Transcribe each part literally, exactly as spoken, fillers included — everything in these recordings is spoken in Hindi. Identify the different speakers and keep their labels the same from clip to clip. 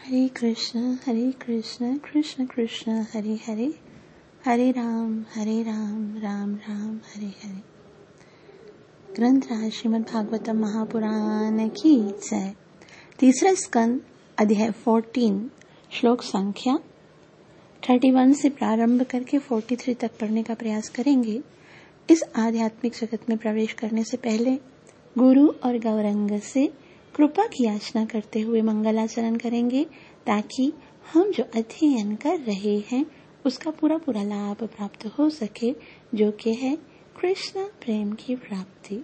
Speaker 1: हरे कृष्ण हरे कृष्ण कृष्ण कृष्ण हरे हरे, हरे राम हरे राम राम राम हरे हरे। ग्रंथ राज श्रीमद् भागवतम महापुराण की जय। तीसरा स्कंद अध्याय फोर्टीन, श्लोक संख्या इकतीस से प्रारंभ करके तैंतालीस तक पढ़ने का प्रयास करेंगे। इस आध्यात्मिक जगत में प्रवेश करने से पहले गुरु और गौरंग से कृपा की याचना करते हुए मंगलाचरण करेंगे, ताकि हम जो अध्ययन कर रहे हैं उसका पूरा पूरा लाभ प्राप्त हो सके, जो कि है कृष्ण प्रेम की प्राप्ति।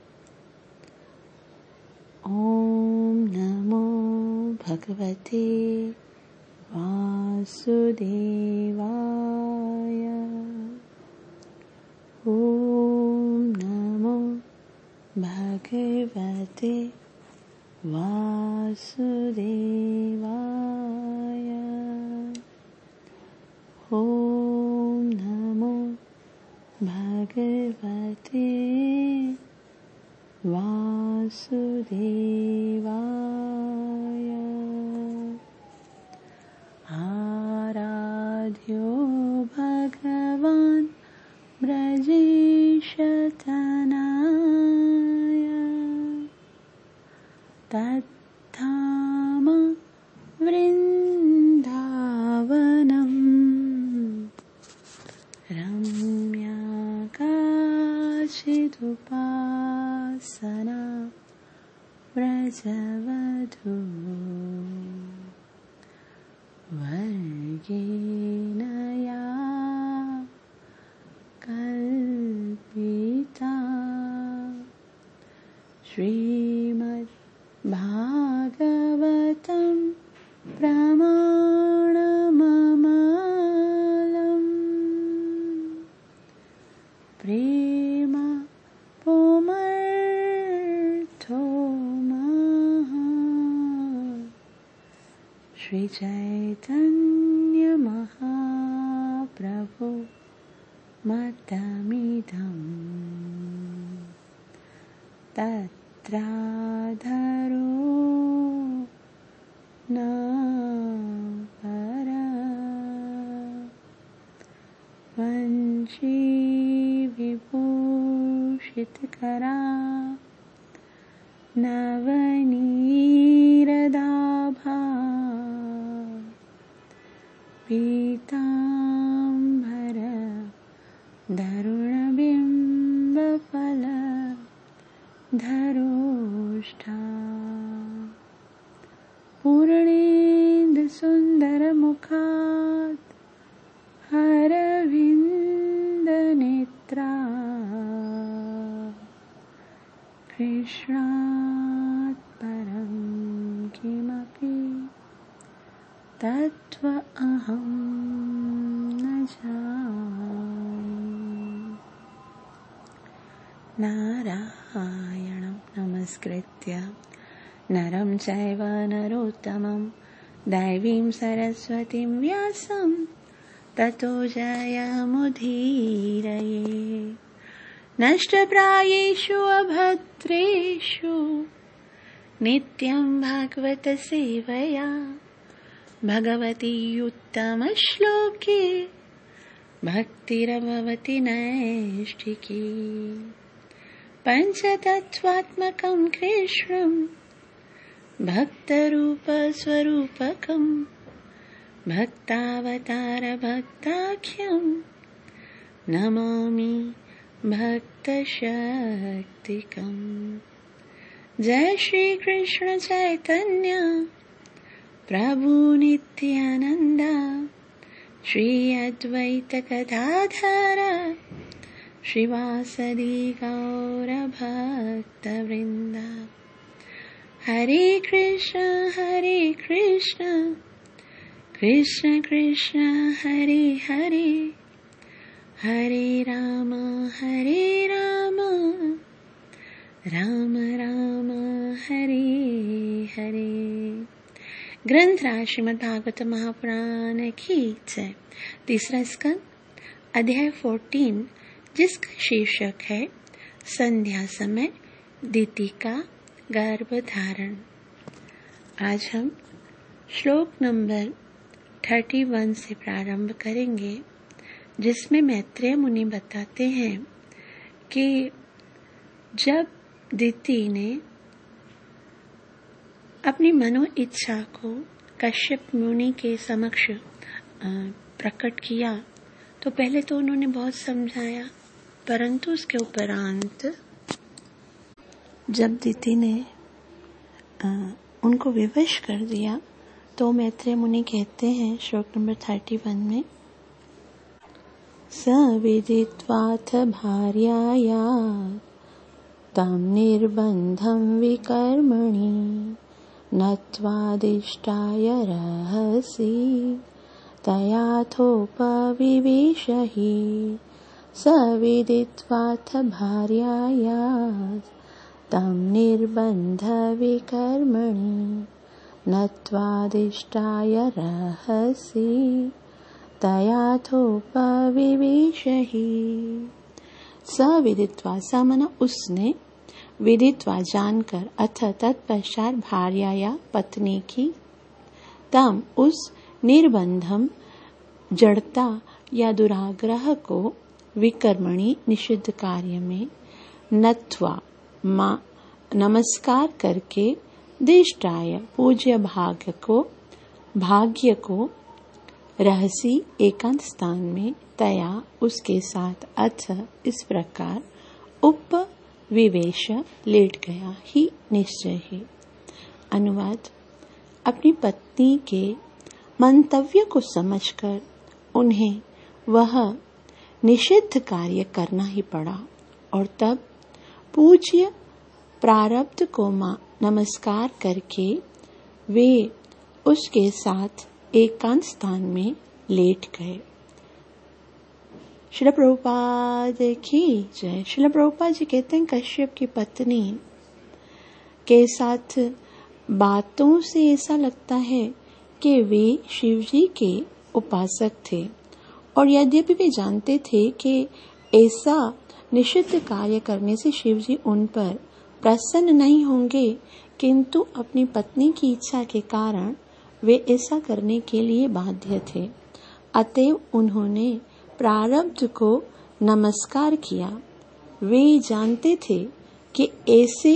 Speaker 1: ओम नमो भगवते वासुदेवाय। ओम नमो भगवते वासुदेवाय। ओम नमो भगवते वासुदेवाय। आराध्यो भगवान् ब्रजेशतनाय, तद्धाम वृन्दावनम् रम्याकाचिदुपासना व्रजवधू वर्गेण या कल्पिता। श्रीमद् भागवतं प्रमाणममलम् प्रेम पुमर्थो महा। श्री चैतन्य महाप्रभु मतमिदम् तत्राधरो न परा। वंशी विभूषितकरा नवनीरदाभा, पीताम्बर धरुणबिम्बफल धरोष्ठा। पूर्णेन्दुसुन्दरमुखात् अरविन्दनेत्रा, कृष्णात् परं किमपि तत्त्वमहं न जाने। नारायणं नमस्कृत्य नरं चैव नरोत्तमं, दैवीं सरस्वतीं व्यासं ततो जयमुदीरये। नष्टप्रायेषु अभद्रेषु नित्यं भागवत सेवया, भगवती उत्तमश्लोके भक्तिर्भवति नैष्ठिकी। पञ्चतत्त्वात्मकं कृष्णं भक्तरूपस्वरूपकं, भक्तावतार भक्ताख्यं नमामि भक्तशक्तिकम्। जय श्री कृष्ण चैतन्य प्रभु नित्यानंद, श्री अद्वैत गदाधर श्रीवासदि गौर भक्तवृंद। हरे कृष्ण हरे कृष्ण कृष्ण कृष्ण हरे हरे, हरे राम हरे राम राम राम हरे हरे। ग्रंथ राज श्रीमद् भागवत महापुराण की जय। तीसरा स्कंद अध्याय चौदह, जिसका शीर्षक है संध्या समय दीति का गर्भ धारण। आज हम श्लोक नंबर इकतीस से प्रारंभ करेंगे, जिसमें मैत्रेय मुनि बताते हैं कि जब दिति ने अपनी मनो इच्छा को कश्यप मुनि के समक्ष प्रकट किया तो पहले तो उन्होंने बहुत समझाया, परंतु उसके उपरांत जब दिति ने आ, उनको विवश कर दिया तो मैत्रेय मुनि कहते हैं श्लोक नंबर इकतीस में, स विदित्वाथ भार्याया तं निर्बन्धं विकर्मणि नत्वादिष्टाय रहसि तयाथोपविवेश हि। स विदित्वाथ भार्याया तं निर्बन्ध विकर्मणि नत्वादिष्टाय रहसि तयाथोपविवेश हि। स विदित्वा, स मना उसने, विदित्वा जानकर, अथ तत्पश्चात भार्याया पत्नी की, तम उस, निर्बंधम जड़ता या दुराग्रह को, विकर्मणि निषिद्ध कार्य में, नत्वा मा नमस्कार करके, दिष्टाय पूज्य भाग्य को, भाग्य को, रहसी एकांत स्थान में, तया उसके साथ, अथ इस प्रकार, उपविवेश लेट गया, ही निश्चय ही। अनुवाद, अपनी पत्नी के मंतव्य को समझकर उन्हें वह निषिद्ध कार्य करना ही पड़ा और तब पूज्य प्रारब्ध को मां नमस्कार करके वे उसके साथ एकांत स्थान में लेट गए। श्रील प्रभुपाद की जय। श्रील प्रभुपाद जी कहते हैं, कश्यप की पत्नी के साथ बातों से ऐसा लगता है कि वे शिवजी के उपासक थे और यद्यपि वे जानते थे कि ऐसा निषिद्ध कार्य करने से शिवजी उन पर प्रसन्न नहीं होंगे, किंतु अपनी पत्नी की इच्छा के कारण वे ऐसा करने के लिए बाध्य थे। अतएव उन्होंने प्रारब्ध को नमस्कार किया। वे जानते थे कि ऐसे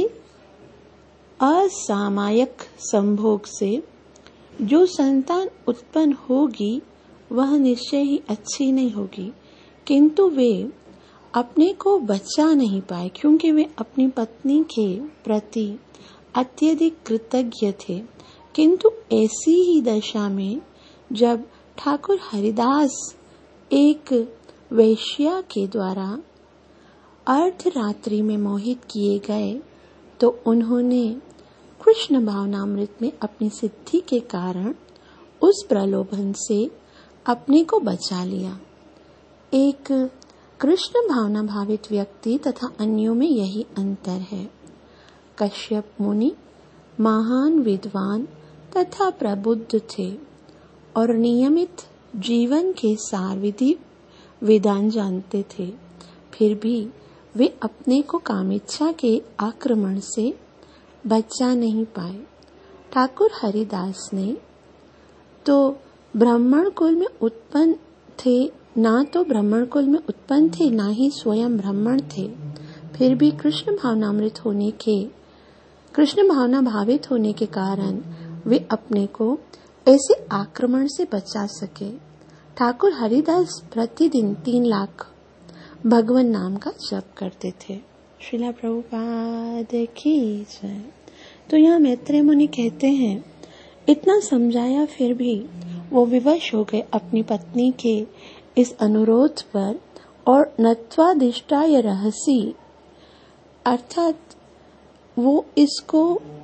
Speaker 1: असामायिक संभोग से जो संतान उत्पन्न होगी वह निश्चय ही अच्छी नहीं होगी, किंतु वे अपने को बचा नहीं पाए क्योंकि वे अपनी पत्नी के प्रति अत्यधिक कृतज्ञ थे। किंतु ऐसी ही दशा में जब ठाकुर हरिदास एक वैश्या के द्वारा अर्धरात्रि में मोहित किए गए तो उन्होंने कृष्ण भावनामृत में अपनी सिद्धि के कारण उस प्रलोभन से अपने को बचा लिया। एक कृष्ण भावना भावित व्यक्ति तथा अन्यों में यही अंतर है। कश्यप मुनि महान विद्वान तथा प्रबुद्ध थे और नियमित जीवन के सार विधि विधान जानते थे, फिर भी वे अपने को कामेच्छा के आक्रमण से बचा नहीं पाए। ठाकुर हरिदास ने तो ब्राह्मण कुल में उत्पन्न थे, ना तो ब्राह्मण कुल में उत्पन्न थे, ना ही स्वयं ब्राह्मण थे, फिर भी कृष्ण भावनामृत होने के कृष्ण भावना भावित होने के कारण वे अपने को ऐसे आक्रमण से बचा सके। ठाकुर हरिदास प्रतिदिन तीन लाख भगवान नाम का जप करते थे। श्रीला प्रभुपाद की जय। तो यहाँ मैत्रेय मुनि कहते हैं, इतना समझाया फिर भी वो विवश हो गए अपनी पत्नी के इस अनुरोध पर और नत्वादिष्टाय रहसी, अर्थात वो इसको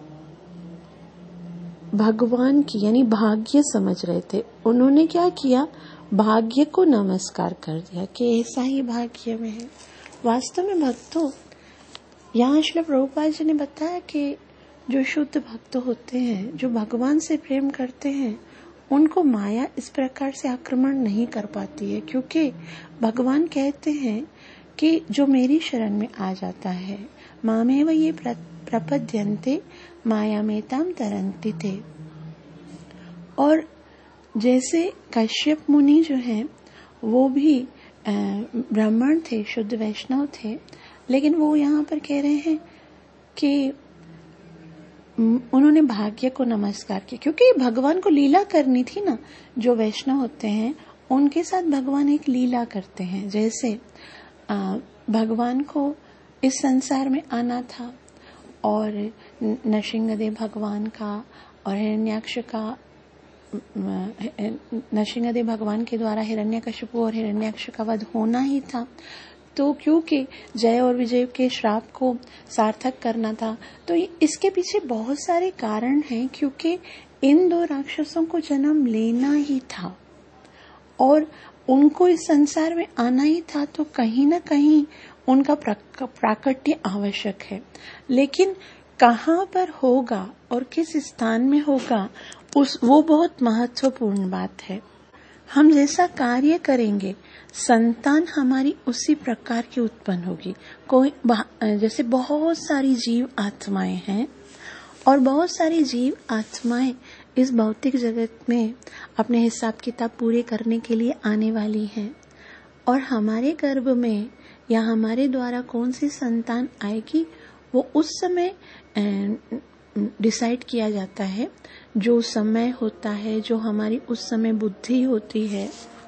Speaker 1: भगवान की यानी भाग्य समझ रहे थे। उन्होंने क्या किया, भाग्य को नमस्कार कर दिया कि ऐसा ही भाग्य में है। वास्तव में भक्तों, यहाँ श्रील प्रभुपाद जी ने बताया कि जो शुद्ध भक्त होते हैं, जो भगवान से प्रेम करते हैं, उनको माया इस प्रकार से आक्रमण नहीं कर पाती है, क्योंकि भगवान कहते हैं कि जो मेरी शरण में आ जाता है, मामेव ये प्रपद्यन्ते माया में ताम तरंती थे, और जैसे कश्यप मुनि जो है वो भी ब्राह्मण थे, शुद्ध वैष्णव थे, लेकिन वो यहाँ पर कह रहे हैं कि उन्होंने भाग्य को नमस्कार किया, क्योंकि भगवान को लीला करनी थी ना। जो वैष्णव होते हैं उनके साथ भगवान एक लीला करते हैं। जैसे भगवान को इस संसार में आना था और नृसिंहदेव भगवान का और हिरण्याक्ष का नृसिंहदेव भगवान के द्वारा हिरण्यकशिपु और हिरण्याक्ष का वध होना ही था। तो क्योंकि जय और विजय के श्राप को सार्थक करना था, तो इसके पीछे बहुत सारे कारण हैं, क्योंकि इन दो राक्षसों को जन्म लेना ही था और उनको इस संसार में आना ही था, तो कहीं ना कहीं उनका प्राकट्य आवश्यक है। लेकिन कहाँ पर होगा और किस स्थान में होगा, उस वो बहुत महत्वपूर्ण बात है। हम जैसा कार्य करेंगे संतान हमारी उसी प्रकार की उत्पन्न होगी। कोई जैसे बहुत सारी जीव आत्माएं हैं और बहुत सारी जीव आत्माएं इस भौतिक जगत में अपने हिसाब किताब पूरे करने के लिए आने वाली हैं, और हमारे गर्भ में या हमारे द्वारा कौन सी संतान आएगी वो उस समय डिसाइड किया जाता है। जो समय होता है, जो हमारी उस समय बुद्धि होती है,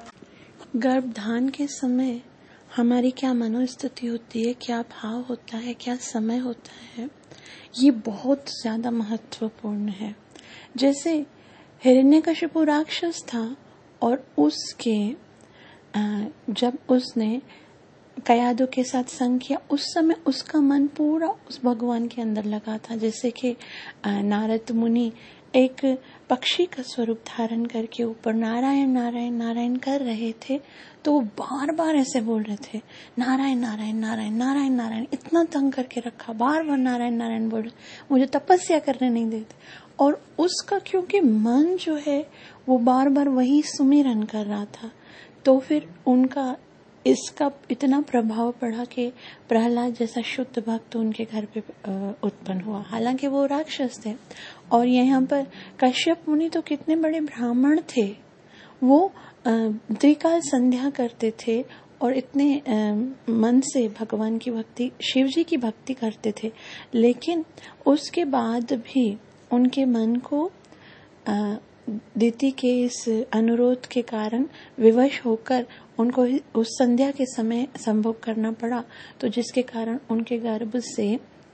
Speaker 1: गर्भधान के समय हमारी क्या मनोस्थिति होती है, क्या भाव होता है, क्या समय होता है, ये बहुत ज्यादा महत्वपूर्ण है। जैसे हिरण्यकशिपु राक्षस था और उसके जब उसने कयादु के साथ संग किया, उस समय उसका मन पूरा उस भगवान के अंदर लगा था। जैसे कि नारद मुनि एक पक्षी का स्वरूप धारण करके ऊपर नारायण नारायण नारायण कर रहे थे, तो वो बार बार ऐसे बोल रहे थे, नारायण नारायण नारायण नारायण नारायण, इतना तंग करके रखा, बार बार नारायण नारायण बोल रहे, मुझे तपस्या करने नहीं देते। और उसका क्योंकि मन जो है वो बार बार वही सुमिरन कर रहा था, तो फिर उनका इसका इतना प्रभाव पड़ा कि प्रहलाद जैसा शुद्ध भक्त उनके घर पे उत्पन्न हुआ। हालांकि वो राक्षस थे। और यहाँ पर कश्यप मुनि तो कितने बड़े ब्राह्मण थे, वो त्रिकाल संध्या करते थे और इतने मन से भगवान की भक्ति, शिव जी की भक्ति करते थे, लेकिन उसके बाद भी उनके मन को दीति के इस अनुरोध के कारण विवश होकर उनको उस संध्या के समय संभोग करना पड़ा, तो जिसके कारण उनके गर्भ से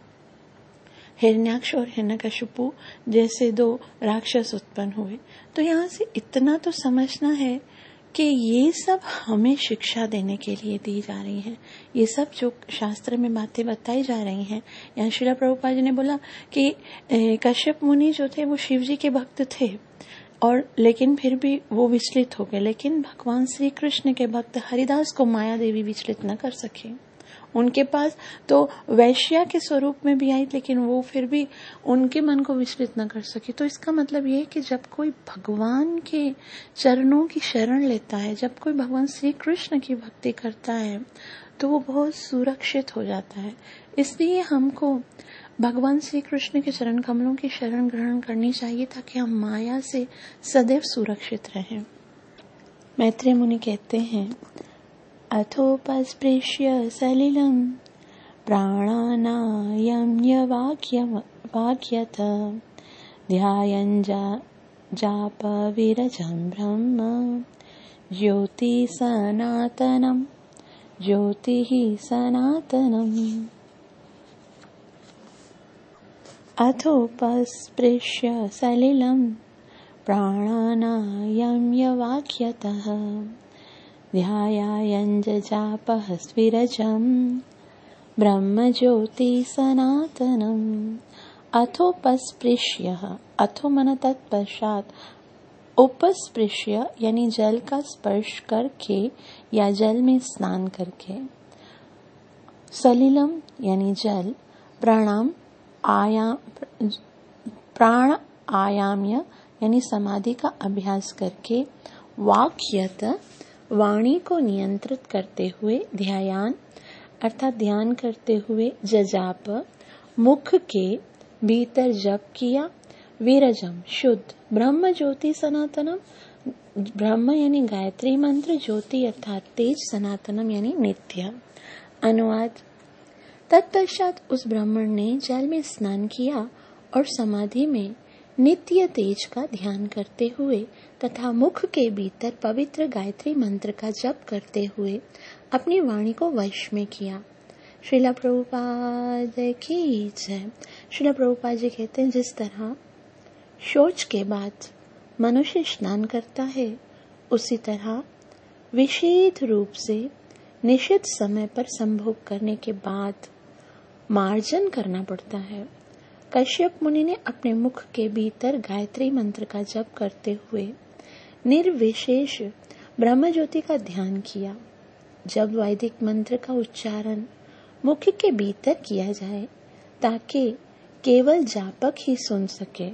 Speaker 1: हिरण्याक्ष और हिरण्यकशिपु जैसे दो राक्षस उत्पन्न हुए। तो यहाँ से इतना तो समझना है कि ये सब हमें शिक्षा देने के लिए दी जा रही हैं। ये सब जो शास्त्र में बातें बताई जा रही हैं, यहाँ श्रील प्रभुपाद जी ने बोला कि कश्यप मुनि जो थे वो शिव जी के भक्त थे, और लेकिन फिर भी वो विचलित हो गए। लेकिन भगवान श्री कृष्ण के भक्त हरिदास को माया देवी विचलित न कर सके। उनके पास तो वैश्या के स्वरूप में भी आई, लेकिन वो फिर भी उनके मन को विचलित न कर सके। तो इसका मतलब ये है कि जब कोई भगवान के चरणों की शरण लेता है, जब कोई भगवान श्री कृष्ण की भक्ति करता है, तो वो बहुत सुरक्षित हो जाता है। इसलिए हमको भगवान श्री कृष्ण के चरण कमलों की शरण ग्रहण करनी चाहिए, ताकि हम माया से सदैव सुरक्षित रहें। मैत्रेय मुनि कहते हैं, अथोपस्पृश्य सलिलम प्राणानायम्य वाक्यत ध्यायन् जाप विरजं ब्रह्म ज्योति सनातनम ज्योतिः सनातनम। अथोपस्पृश्य सलिलं प्राणानायम्य वाक्यतः ध्यायाञ्ज जापः स्विरजं ब्रह्मज्योति सनातनम्। अथोपस्पृश्य, अथो मन तत्पश्चात, उपस्पृश्य यानी जल का स्पर्श करके या जल में स्नान करके, सलिलम यानी जल, प्राणाम आयाम प्राण आयाम्य यानी समाधि का अभ्यास करके, वाक्यत वाणी को नियंत्रित करते हुए, ध्यान अर्थात ध्यान करते हुए, जजाप मुख के भीतर जप किया, वीरजम शुद्ध, ब्रह्म ज्योति सनातनम, ब्रह्म यानी गायत्री मंत्र, ज्योति अर्थात तेज, सनातनम यानी नित्य। अनुवाद। तत्पश्चात उस ब्राह्मण ने जल में स्नान किया और समाधि में नित्य तेज का ध्यान करते हुए तथा मुख के भीतर पवित्र गायत्री मंत्र का जप करते हुए अपनी वाणी को वश में किया। श्रीला प्रभुपाद की जय। श्रीला प्रभुपाद जी कहते हैं, जिस तरह शौच के बाद मनुष्य स्नान करता है, उसी तरह विशेष रूप से निश्चित समय पर संभोग करने के बाद मार्जन करना पड़ता है। कश्यप मुनि ने अपने मुख के भीतर गायत्री मंत्र का जप करते हुए निर्विशेष ब्रह्म ज्योति का ध्यान किया। जब वैदिक मंत्र का उच्चारण मुख के भीतर किया जाए ताकि केवल जापक ही सुन सके,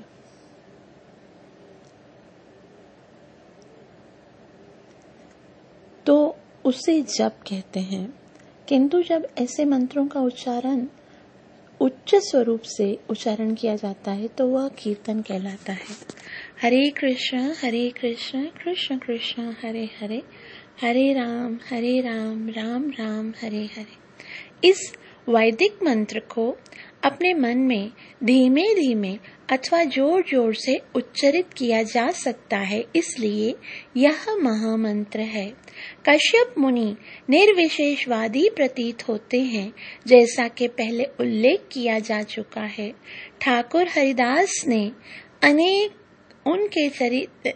Speaker 1: तो उसे जप कहते हैं। किंतु जब ऐसे मंत्रों का उच्चारण उच्च स्वरूप से उच्चारण किया जाता है तो वह कीर्तन कहलाता है। हरे कृष्ण हरे कृष्ण कृष्ण कृष्ण हरे हरे, हरे राम हरे राम राम राम हरे हरे। इस वैदिक मंत्र को अपने मन में धीमे धीमे अथवा जोर जोर से उच्चारित किया जा सकता है, इसलिए यह महामंत्र है। कश्यप मुनि निर्विशेषवादी प्रतीत होते हैं, जैसा कि पहले उल्लेख किया जा चुका है। ठाकुर हरिदास ने अनेक उनके चरित्र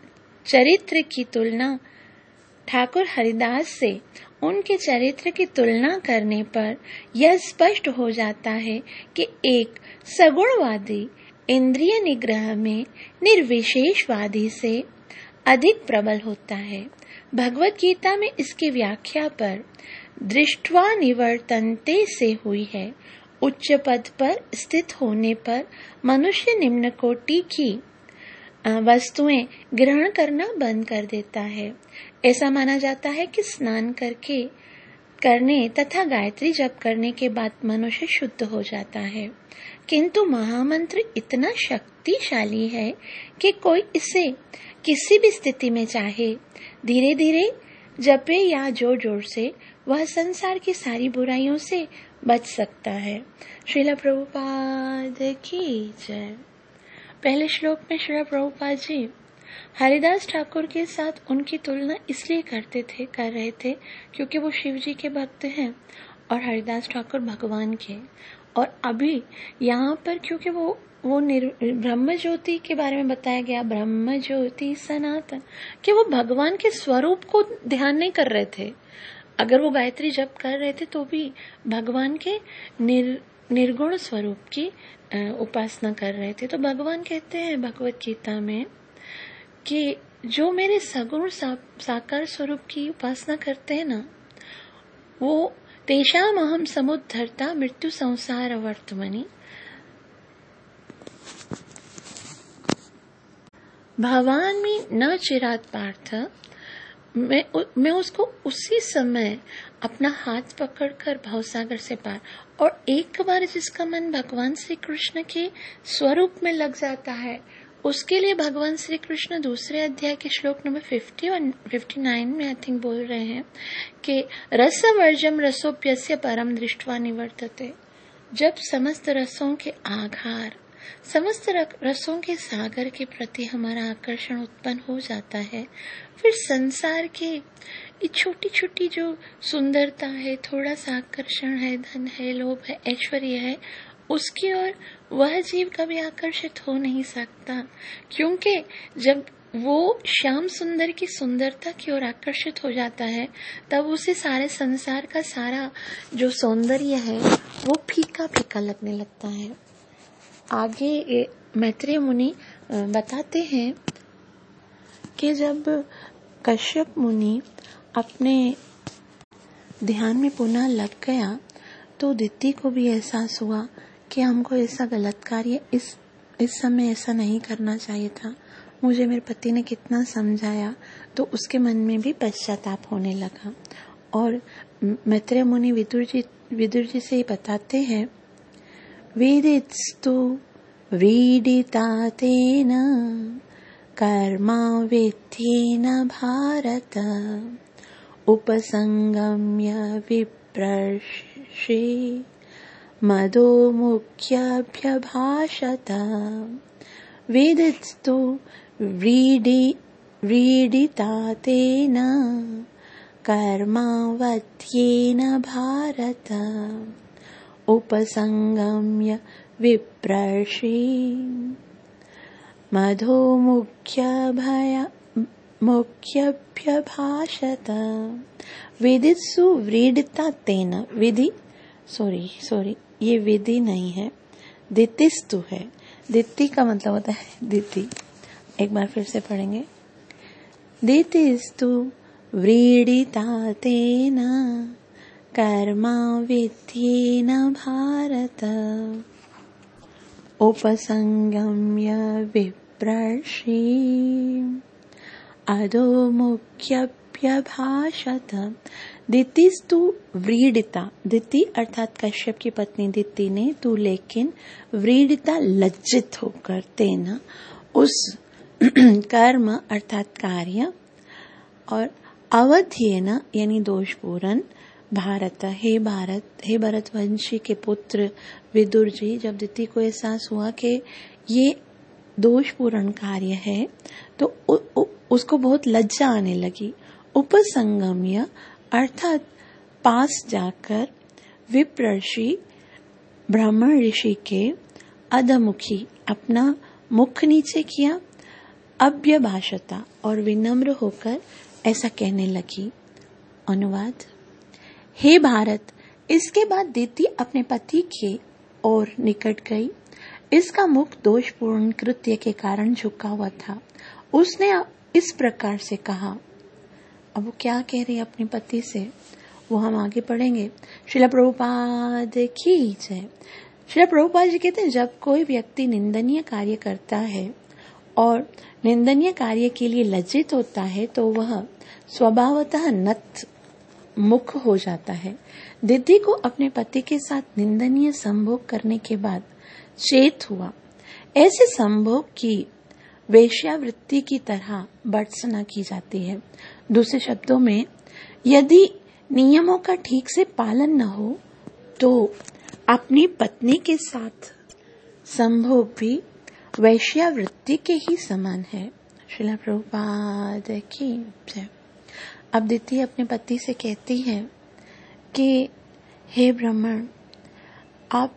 Speaker 1: चरित्र की तुलना ठाकुर हरिदास से उनके चरित्र की तुलना करने पर यह स्पष्ट हो जाता है कि एक सगुणवादी इंद्रिय निग्रह में निर्विशेषवादी से अधिक प्रबल होता है। भगवत गीता में इसकी व्याख्या पर दृष्ट्वा निवर्तन्ते से हुई है। उच्च पद पर स्थित होने पर मनुष्य निम्न कोटि की वस्तुएं ग्रहण करना बंद कर देता है। ऐसा माना जाता है कि स्नान करके करने तथा गायत्री जप करने के बाद मनुष्य शुद्ध हो जाता है, किंतु महामंत्र इतना शक्तिशाली है कि कोई इसे किसी भी स्थिति में चाहे धीरे धीरे जपे या जोर जोर से, वह संसार की सारी बुराइयों से बच सकता है। श्रीला प्रभुपाद की जय। पहले श्लोक में श्रीला प्रभुपाद जी हरिदास ठाकुर के साथ उनकी तुलना इसलिए करते थे कर रहे थे क्योंकि वो शिव जी के भक्त हैं और हरिदास ठाकुर भगवान के। और अभी यहाँ पर क्योंकि वो वो ब्रह्म ज्योति के बारे में बताया गया, ब्रह्म ज्योति सनातन, कि वो भगवान के स्वरूप को ध्यान नहीं कर रहे थे। अगर वो गायत्री जप कर रहे थे तो भी भगवान के निर, निर्गुण स्वरूप की उपासना कर रहे थे। तो भगवान कहते हैं भगवत गीता में कि जो मेरे सगुण सा, साकार स्वरूप की उपासना करते हैं ना, वो तेषाम अहम समुद्धरता मृत्यु संसार वर्तमनि भवामी न चिरात पार्थ। मैं मैं उसको उसी समय अपना हाथ पकड़कर भवसागर से पार। और एक बार जिसका मन भगवान श्री कृष्ण के स्वरूप में लग जाता है, उसके लिए भगवान श्री कृष्ण दूसरे अध्याय के श्लोक number fifty one fifty nine में आई थिंक बोल रहे हैं कि रसवर्जम रसोप्यस्य परम दृष्ट्वा निवर्तते। जब समस्त रसों के आधार, समस्त रसों के सागर के प्रति हमारा आकर्षण उत्पन्न हो जाता है, फिर संसार के ये छोटी छोटी जो सुंदरता है, थोड़ा सा आकर्षण है, धन है, लोभ है, ऐश्वर्य है, उसकी ओर वह जीव कभी आकर्षित हो नहीं सकता, क्योंकि जब वो श्याम सुंदर की सुंदरता की ओर आकर्षित हो जाता है, तब उसे सारे संसार का सारा जो सौंदर्य है वो फीका फीका लगने लगता है। आगे मैत्रेय मुनि बताते हैं कि जब कश्यप मुनि अपने ध्यान में पुनः लग गया तो दिति को भी एहसास हुआ कि हमको ऐसा गलत कार्य इस इस समय ऐसा नहीं करना चाहिए था। मुझे मेरे पति ने कितना समझाया, तो उसके मन में भी पश्चाताप होने लगा। और मैत्रेय मुनि विदुर जी विदुर जी से बताते हैं, वेदिस्तु व्रीडिता तेन कर्मा विद्धेन भारत उपसंगम्य विप्रर्षि मदो मुख्यभ्यभाषत वेदिस्तु व्रीडि व्रीडिता तेन कर्मावध्येन भारत उपसंगम्य विप्रर्षि मधो मुख्यभय मुख्यभ्यभाषत वेदित्सु व्रीडिता तेन विधि सॉरी सॉरी ये विधि नहीं है, दितिस्तु है। दिति का मतलब होता है दिति। एक बार फिर से पढ़ेंगे। दितिस्तु व्रीडिता तेन कर्मा विद्धेन भारत उपसंगम्य विप्रर्षि अधो मुख्यभ्यभाषत। दितिस्तु व्रीडिता, दिति अर्थात कश्यप की पत्नी दिति ने तू लेकिन व्रीडिता लज्जित होकर तेना उस कर्म अर्थात कार्य और अवध्येन यानी दोषपूर्ण भारत हे भारत हे भरतवंशी के पुत्र विदुर जी, जब दिति को एहसास हुआ कि ये दोषपूर्ण कार्य है तो उ, उ, उसको बहुत लज्जा आने लगी। उपसंगम्य अर्थात पास जाकर विप्रर्षि ब्राह्मण ऋषि के अधमुखी अपना मुख नीचे किया, अभ्यभाषता और विनम्र होकर ऐसा कहने लगी। अनुवाद। हे भारत, इसके बाद दिति अपने पति के और निकट गई। इसका मुख दोषपूर्ण कृत्य के कारण झुका हुआ था। उसने इस प्रकार से कहा। अब वो क्या कह रही है अपने पति से वो हम आगे पढ़ेंगे। श्रील प्रभुपाद की जय। श्रील प्रभुपाद जी कहते हैं, जब कोई व्यक्ति निंदनीय कार्य करता है और निंदनीय कार्य के लिए लज्जित होता है तो वह स्वभावतः नत मुख हो जाता है। दिति को अपने पति के साथ निंदनीय संभोग करने के बाद चेत हुआ। ऐसे संभोग की वेश्यावृत्ति की तरह भर्त्सना की जाती है। दूसरे शब्दों में, यदि नियमों का ठीक से पालन न हो तो अपनी पत्नी के साथ संभोग भी वेश्यावृत्ति के ही समान है। श्रील प्रभुपाद की जय। अब दिति अपने पति से कहती है कि हे ब्राह्मण, आप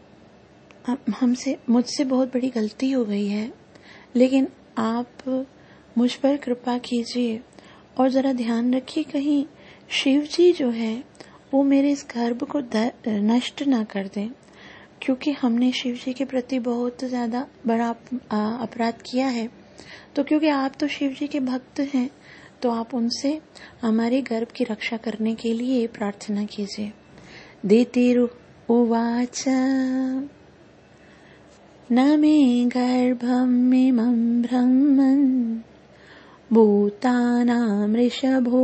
Speaker 1: हमसे मुझसे बहुत बड़ी गलती हो गई है, लेकिन आप मुझ पर कृपा कीजिए और जरा ध्यान रखिए कहीं शिव जी जो है वो मेरे इस गर्भ को नष्ट ना कर दें, क्योंकि हमने शिव जी के प्रति बहुत ज्यादा बड़ा अपराध किया है। तो क्योंकि आप तो शिव जी के भक्त हैं तो आप उनसे हमारे गर्भ की रक्षा करने के लिए प्रार्थना कीजिए। दितिरु उवाच न मे गर्भमिमं ब्रह्मन् भूतानां ऋषभो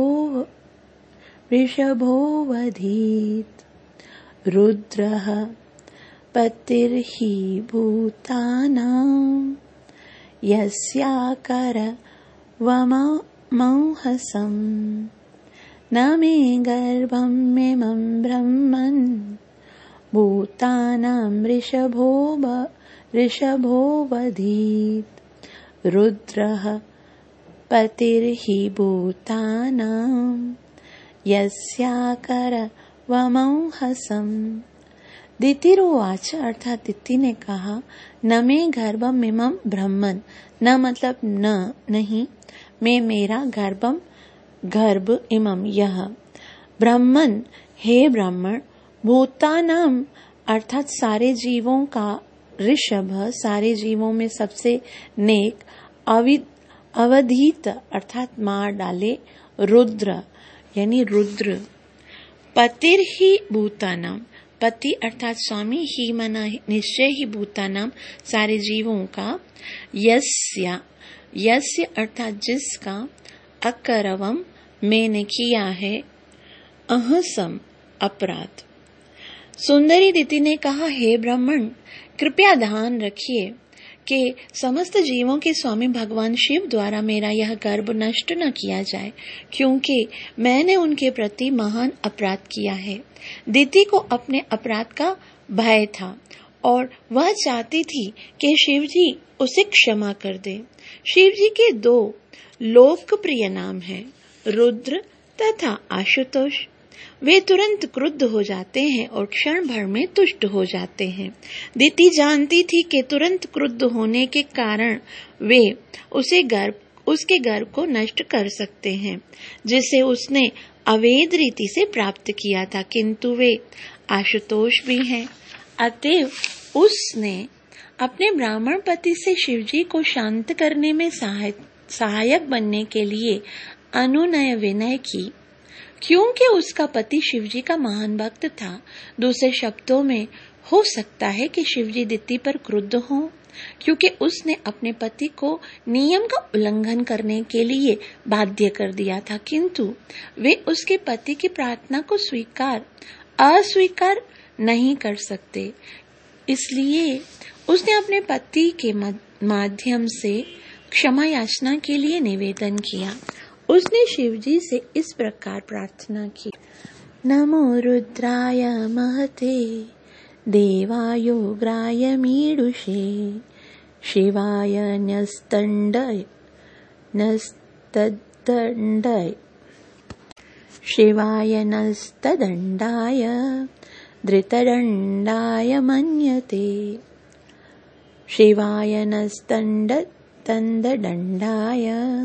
Speaker 1: ऋषभोऽवधीत् रुद्रः पतिर्हि भूतानां यस्याकरवमंहसम् न मे गर्भमिमं ब्रह्मन् भूतानां ऋषभो ऋषभोऽवधीत् रुद्रः पतिर्हि भूतानां यस्याकरवमंहसम्। दितिरुवाच अर्थात दिति ने कहा, न मे गर्भमिमं ब्रह्मन्, न मतलब न नहीं, मैं मेरा गर्भम गर्भ इमम यह ब्रह्मन् हे ब्राह्मण, भूतानाम अर्थात सारे जीवों का, ऋषभ सारे जीवों में सबसे नेक, अविद अवधीत अर्थात मार डाले, रुद्र यानी रुद्र, पतिर ही भूतानाम पति अर्थात स्वामी, ही मना निश्चय ही भूतानाम सारे जीवों का, यस्य यस्य अर्थात जिसका, अकरवम मैंने किया है, अहसम अपराध। सुंदरी दिति ने कहा, हे ब्राह्मण, कृपया ध्यान रखिए कि समस्त जीवों के स्वामी भगवान शिव द्वारा मेरा यह गर्भ नष्ट न किया जाए, क्योंकि मैंने उनके प्रति महान अपराध किया है। दिति को अपने अपराध का भय था और वह चाहती थी कि शिव जी उसे क्षमा कर दे। शिव जी के दो लोकप्रिय नाम हैं, रुद्र तथा आशुतोष। वे तुरंत क्रुद्ध हो जाते हैं और क्षण भर में तुष्ट हो जाते हैं। दिति जानती थी कि तुरंत क्रुद्ध होने के कारण वे उसे गर्भ उसके गर्भ को नष्ट कर सकते हैं, जिसे उसने अवैध रीति से प्राप्त किया था, किंतु वे आशुतोष भी हैं। अतएव उसने अपने ब्राह्मण पति से शिवजी को शांत करने में सहाय सहायक बनने के लिए अनुनय विनय की, क्योंकि उसका पति शिवजी का महान भक्त था। दूसरे शब्दों में, हो सकता है कि शिवजी दिति पर क्रुद्ध हों, क्योंकि उसने अपने पति को नियम का उल्लंघन करने के लिए बाध्य कर दिया था, किंतु वे उसके पति की प्रार्थना को स्वीकार अस्वीकार नहीं कर सकते। इसलिए उसने अपने पति के माध्यम से क्षमा याचना के लिए निवेदन किया। उसने शिवजी से इस प्रकार प्रार्थना की, नमो रुद्राय महते देवायोग्राय मीडुषे शिवाय न्यस्तंडय नस्तदंडय शिवाय नस्तदंडाय धृतदंडाय मन्यते शिवाय नस्तंड तंददंडाय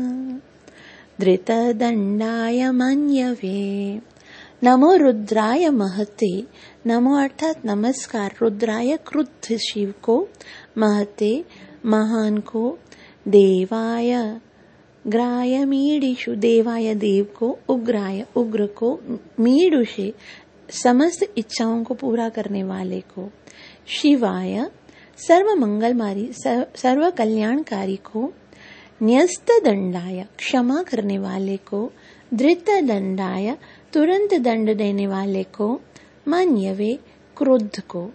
Speaker 1: धृतदंडाय मन्यवे। नमो रुद्राय महते, नमो अर्थात नमस्कार रुद्राय क्रुद्ध शिव को, महते महान को, देवाय ग्राय मीडिषु देवाय देव को, उग्राय उग्र को, मीडुषे समस्त इच्छाओं को पूरा करने वाले को, शिवाय सर्व मंगलमारी सर्व कल्याणकारी को, न्यस्त दंडाय क्षमा करने वाले को, धृत दंडाय तुरंत दंड देने वाले को, मन्यवे क्रुद्ध को।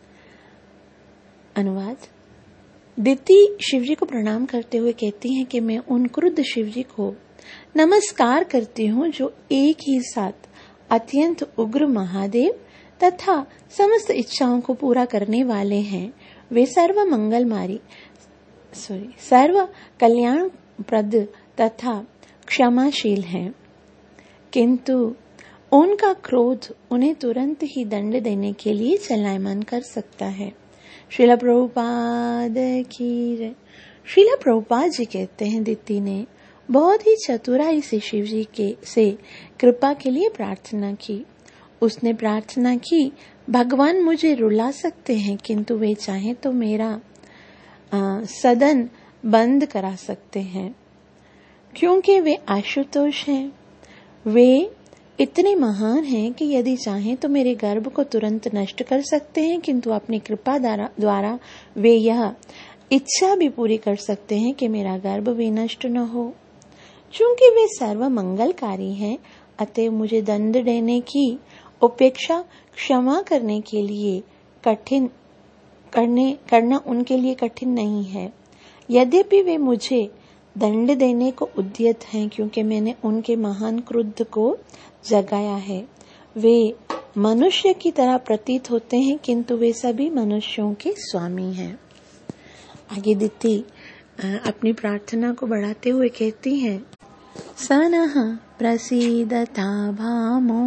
Speaker 1: अनुवाद। दिति शिवजी को प्रणाम करते हुए कहती हैं कि मैं उन क्रुद्ध शिवजी को नमस्कार करती हूँ जो एक ही साथ अत्यंत उग्र महादेव तथा समस्त इच्छाओं को पूरा करने वाले हैं। वे सर्व मंगलमारी सॉरी सर्व कल्याण प्रद तथा क्षमाशील हैं, किंतु उनका क्रोध उन्हें तुरंत ही दंड देने के लिए चलायमान कर सकता है। श्रील प्रभुपाद की जय। श्रील प्रभुपाद जी कहते हैं, दिति ने बहुत ही चतुराई से शिव जी के से कृपा के लिए प्रार्थना की। उसने प्रार्थना की, भगवान मुझे रुला सकते हैं, किंतु वे चाहें तो मेरा आ, सदन बंद करा सकते हैं, क्योंकि वे आशुतोष हैं। वे इतने महान हैं कि यदि चाहें तो मेरे गर्भ को तुरंत नष्ट कर सकते हैं, किंतु अपनी कृपा द्वारा वे यह इच्छा भी पूरी कर सकते हैं कि मेरा गर्भ भी नष्ट न हो। चूंकि वे सर्व मंगलकारी हैं, अतः मुझे दंड देने की उपेक्षा क्षमा करने के लिए कठिन करने करना उनके लिए कठिन नहीं है। यद्यपि वे मुझे दंड देने को उद्यत हैं, क्योंकि मैंने उनके महान क्रोध को जगाया है। वे मनुष्य की तरह प्रतीत होते हैं, किंतु वे सभी मनुष्यों के स्वामी हैं। आगे दिति अपनी प्रार्थना को बढ़ाते हुए कहती हैं, सनः प्रसीदता भामो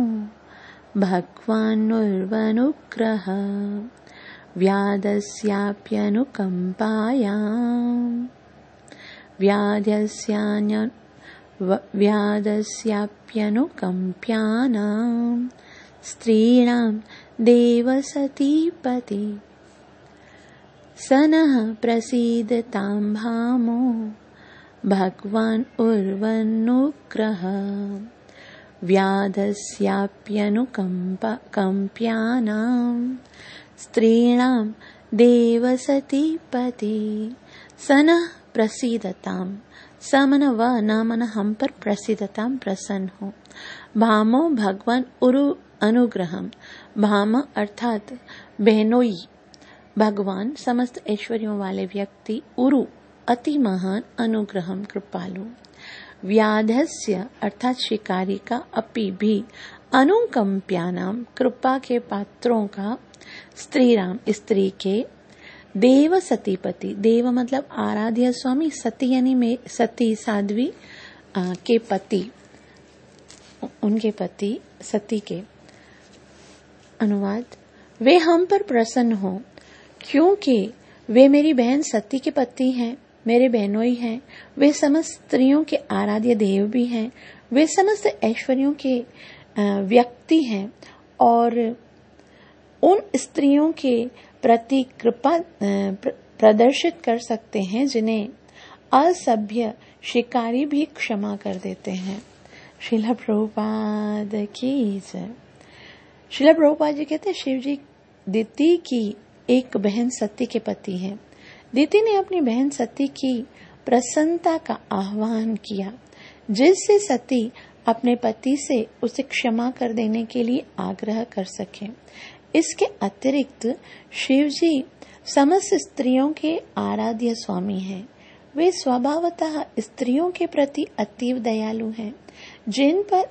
Speaker 1: भगवानुर्वनुग्रह व्याधस्याप्यनुकम्पायाम् व्याधस्यान्य व्याधस्याप्यनुकम्प्यानां स्त्रीणां देवसतीपति सनः प्रसीदतां भामो भगवान् उर्वनुग्रह व्याधस्याप्यनुकम्प्यानां स्त्रीणां देवसतीपति। सनः प्रसीदतां, समन व नामन हम पर प्रसीदतां प्रसन्न हो। भामो भगवान उरु अनुग्रहम, भाम अर्थात बहनोई भगवान समस्त ऐश्वर्यों वाले व्यक्ति उरु अति महान अनुग्रहम कृपालु व्याधस्य अर्थात शिकारी का अपि भी अनुकंप्यानाम कृपा के पात्रों का स्त्रीराम स्त्री के देव सतीपति देव मतलब आराध्य स्वामी सती यानी में सती साध्वी आ, के पति उनके पति सती के अनुवाद वे हम पर प्रसन्न हो क्योंकि वे मेरी बहन सती के पति हैं, मेरे बहनोई हैं। वे समस्त स्त्रियों के आराध्य देव भी हैं, वे समस्त ऐश्वर्यों के व्यक्ति हैं और उन स्त्रियों के प्रति कृपा प्रदर्शित कर सकते हैं जिन्हें असभ्य शिकारी भी क्षमा कर देते हैं। श्रील प्रभुपाद की जय। श्रील प्रभुपाद जी कहते हैं शिव जी दिति की एक बहन सती के पति हैं। दिति ने अपनी बहन सती की प्रसन्नता का आह्वान किया जिससे सती अपने पति से उसे क्षमा कर देने के लिए आग्रह कर सके। इसके अतिरिक्त शिव जी समस्त स्त्रियों के आराध्य स्वामी हैं। वे स्वभावतः स्त्रियों के प्रति अतीव दयालु हैं जिन पर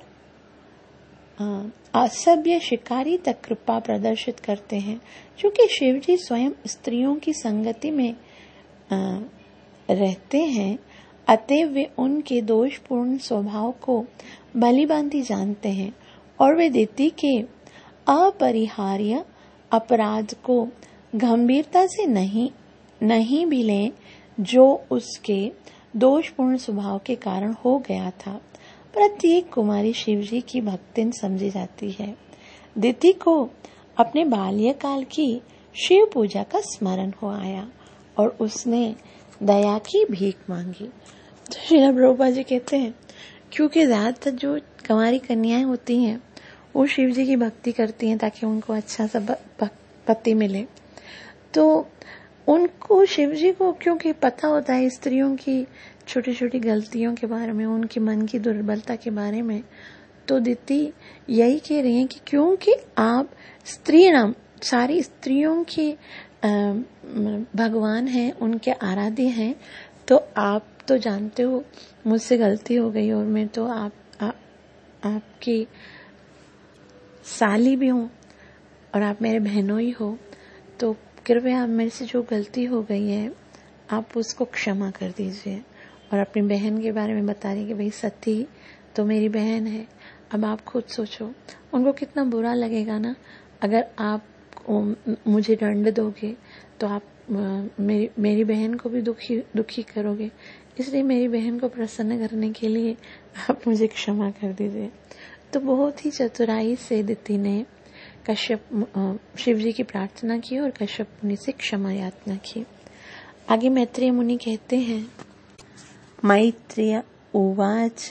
Speaker 1: असभ्य शिकारी तक कृपा प्रदर्शित करते हैं। क्योंकि शिव जी स्वयं स्त्रियों की संगति में आ, रहते हैं, अतएव वे उनके दोषपूर्ण स्वभाव को भलीभांति जानते हैं और वे दिति के अपरिहार्य अपराध को गंभीरता से नहीं नहीं भी लें जो उसके दोषपूर्ण स्वभाव के कारण हो गया था। प्रत्येक कुमारी शिवजी की भक्तिन समझी जाती है। दिति को अपने बाल्यकाल की शिव पूजा का स्मरण हो आया और उसने दया की भीख मांगी। तो श्रील प्रभुपाद जी कहते हैं क्योंकि ज्यादातर जो कुंवारी कन्याएं होती हैं वो शिव जी की भक्ति करती हैं ताकि उनको अच्छा सा पति मिले, तो उनको शिव जी को क्योंकि पता होता है स्त्रियों की छोटी छोटी गलतियों के बारे में, उनके मन की दुर्बलता के बारे में, तो दिति यही कह रही हैं कि क्योंकि आप स्त्री नाम सारी स्त्रियों के भगवान हैं, उनके आराध्य हैं, तो आप तो जानते हो मुझसे गलती हो गई और मैं तो आप आ, आपकी साली भी हूँ और आप मेरे बहनोई हो, तो कृपया आप मेरे से जो गलती हो गई है आप उसको क्षमा कर दीजिए। और अपनी बहन के बारे में बता रही कि भाई सती तो मेरी बहन है। अब आप खुद सोचो उनको कितना बुरा लगेगा ना अगर आप मुझे दंड दोगे तो आप मेरी मेरी बहन को भी दुखी दुखी करोगे। इसलिए मेरी बहन को प्रसन्न करने के लिए आप मुझे क्षमा कर दीजिए। तो बहुत ही चतुराई से दिति ने कश्यप शिव जी की प्रार्थना की और कश्यप मुनि से क्षमा याचना की। आगे मैत्रेय मुनि कहते हैं मैत्रेय उवाच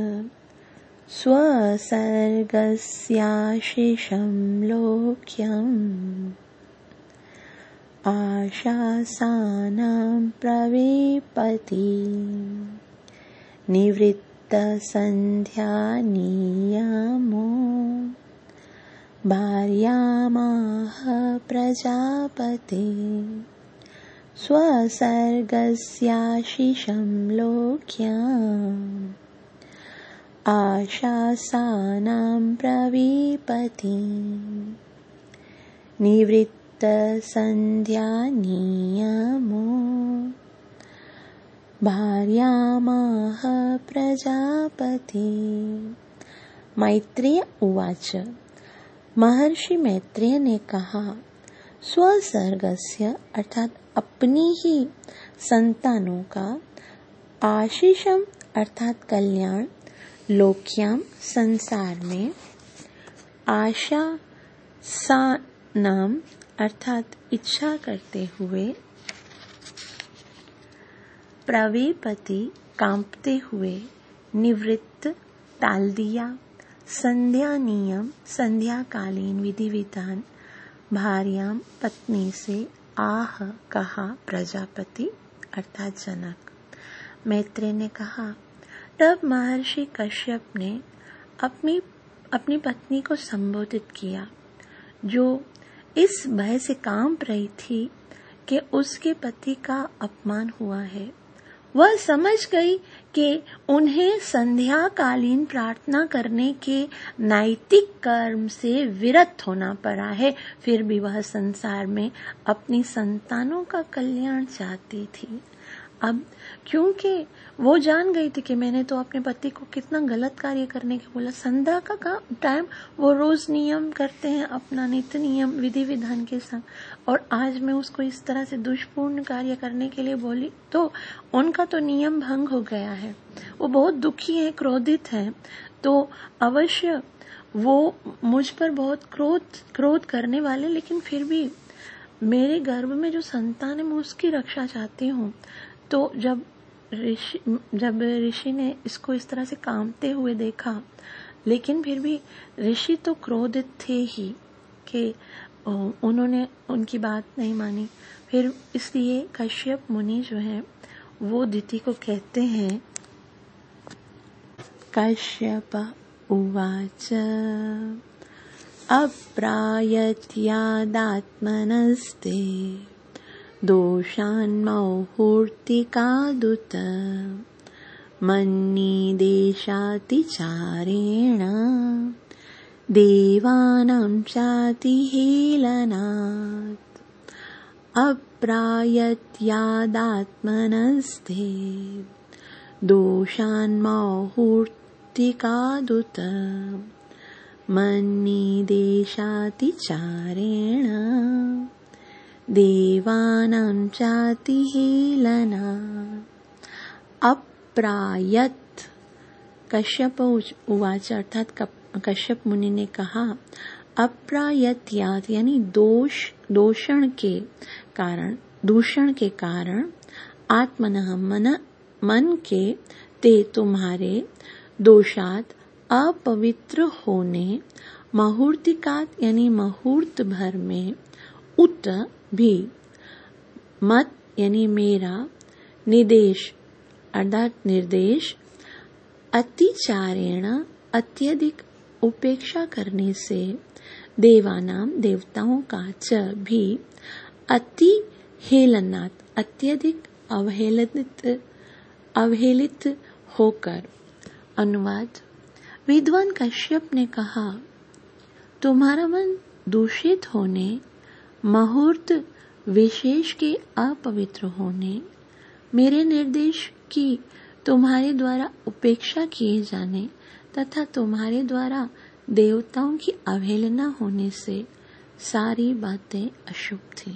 Speaker 1: स्वसर्गस्याशिषं लोक्यम् आशासानां प्रवेपति निवृत्तसन्ध्यानियमो भार्यामाह प्रजापते स्वसर्गस्याशिषं लोक्यम् आशासानां प्रवेपति निवृत्तसन्ध्यानियमो भार्यामाह प्रजापति। मैत्रेय उवाच महर्षि मैत्रेय ने कहा स्वसर्गस्य अर्थात अपनी ही संतानों का आशीषम अर्थात कल्याण लोक्याम संसार में आशा सा नाम अर्थात इच्छा करते हुए प्रवेपति कांपते हुए निवृत्त टाल दिया संध्या नियम संध्याकालीन विधि विधान भार्याम पत्नी से आह कहा प्रजापति अर्थात जनक। मैत्रेय ने कहा तब महर्षि कश्यप ने अपनी अपनी पत्नी को संबोधित किया जो इस भय से कांप रही थी कि उसके पति का अपमान हुआ है। वह समझ गई कि उन्हें संध्याकालीन प्रार्थना करने के नैतिक कर्म से विरत होना पड़ा है। फिर भी वह संसार में अपनी संतानों का कल्याण चाहती थी। अब क्योंकि वो जान गई थी कि मैंने तो अपने पति को कितना गलत कार्य करने के बोला, संध्या का टाइम वो रोज नियम करते हैं अपना नित्य नियम विधि विधान के संग, और आज मैं उसको इस तरह से दुष्पूर्ण कार्य करने के लिए बोली तो उनका तो नियम भंग हो गया है। वो बहुत दुखी है, क्रोधित है, तो अवश्य वो मुझ पर बहुत क्रोध क्रोध करने वाले, लेकिन फिर भी मेरे गर्भ में जो संतान है मैं उसकी रक्षा चाहती हूँ। तो जब ऋषि जब ऋषि ने इसको इस तरह से कामते हुए देखा, लेकिन फिर भी ऋषि तो क्रोधित थे ही कि उन्होंने उनकी बात नहीं मानी। फिर इसलिए कश्यप मुनि जो है वो दिति को कहते हैं, कश्यप उवाच अप्रायत्यादात्मनस्ते दोषान् मौहूर्तिकादुत मन्निदेशातिचारेण देवानां चातिहेलनात्। अप्रायत्यादात्मनस्ते दोषान् मौहूर्तिकादुत मन्निदेशातिचारेण देवानां चातिहेलनात्। अप्रायत कश्यप उवाच, अर्थात कश्यप मुनि ने कहा, अप्रायत्यात् यानी दोष दोषण के कारण, दूषण के कारण, आत्मनः मन मन के, ते तुम्हारे, दोषात अपवित्र होने, मुहूर्तिकात यानी मुहूर्त भर में, उत भी, मत यानी मेरा, निदेश अर्थात निर्देश, अतिचारेण अत्यधिक उपेक्षा करने से, देवानाम देवताओं का, च भी, अति हेलनात् अत्यधिक अवहेलित अवहेलित होकर। अनुवाद। विद्वान कश्यप ने कहा, तुम्हारा मन दूषित होने, मुहूर्त विशेष के अपवित्र होने, मेरे निर्देश की तुम्हारे द्वारा उपेक्षा किए जाने तथा तुम्हारे द्वारा देवताओं की अवहेलना होने से सारी बातें अशुभ थी।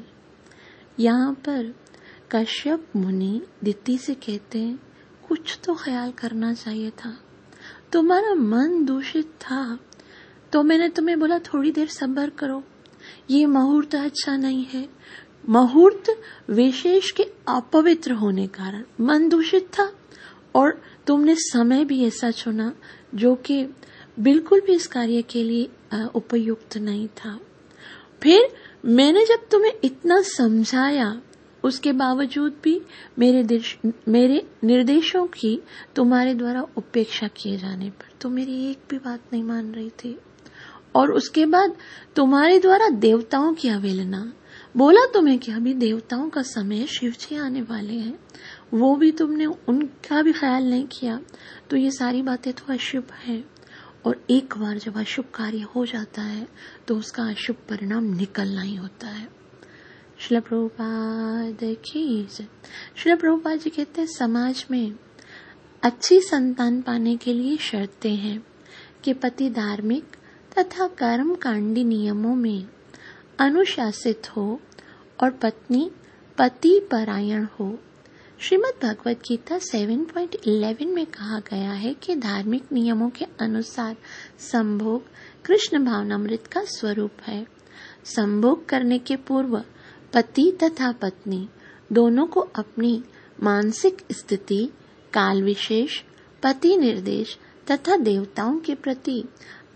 Speaker 1: यहाँ पर कश्यप मुनि दिति से कहते हैं, कुछ तो ख्याल करना चाहिए था, तुम्हारा मन दूषित था तो मैंने तुम्हें बोला थोड़ी देर सब्र करो, ये मुहूर्त अच्छा नहीं है। मुहूर्त विशेष के अपवित्र होने कारण मन दूषित था और तुमने समय भी ऐसा चुना जो कि बिल्कुल भी इस कार्य के लिए उपयुक्त नहीं था। फिर मैंने जब तुम्हें इतना समझाया, उसके बावजूद भी मेरे दिश, मेरे निर्देशों की तुम्हारे द्वारा उपेक्षा किए जाने पर तुम मेरी एक भी बात नहीं मान रही थी, और उसके बाद तुम्हारे द्वारा देवताओं की अवहेलना, बोला तुम्हें कि अभी देवताओं का समय, शिव जी आने वाले हैं, वो भी तुमने उनका भी ख्याल नहीं किया, तो ये सारी बातें तो अशुभ है। और एक बार जब अशुभ कार्य हो जाता है तो उसका अशुभ परिणाम निकलना ही होता है। श्रील प्रभुपाद की जय। श्रील प्रभुपाद जी कहते हैं, समाज में अच्छी संतान पाने के लिए शर्तें हैं कि पति धार्मिक तथा कर्मकांडी नियमों में अनुशासित हो और पत्नी पति परायण हो। श्रीमद् भगवत गीता सात पॉइंट ग्यारह में कहा गया है कि धार्मिक नियमों के अनुसार संभोग कृष्ण भावनामृत का स्वरूप है। संभोग करने के पूर्व पति तथा पत्नी दोनों को अपनी मानसिक स्थिति, काल विशेष, पति निर्देश तथा देवताओं के प्रति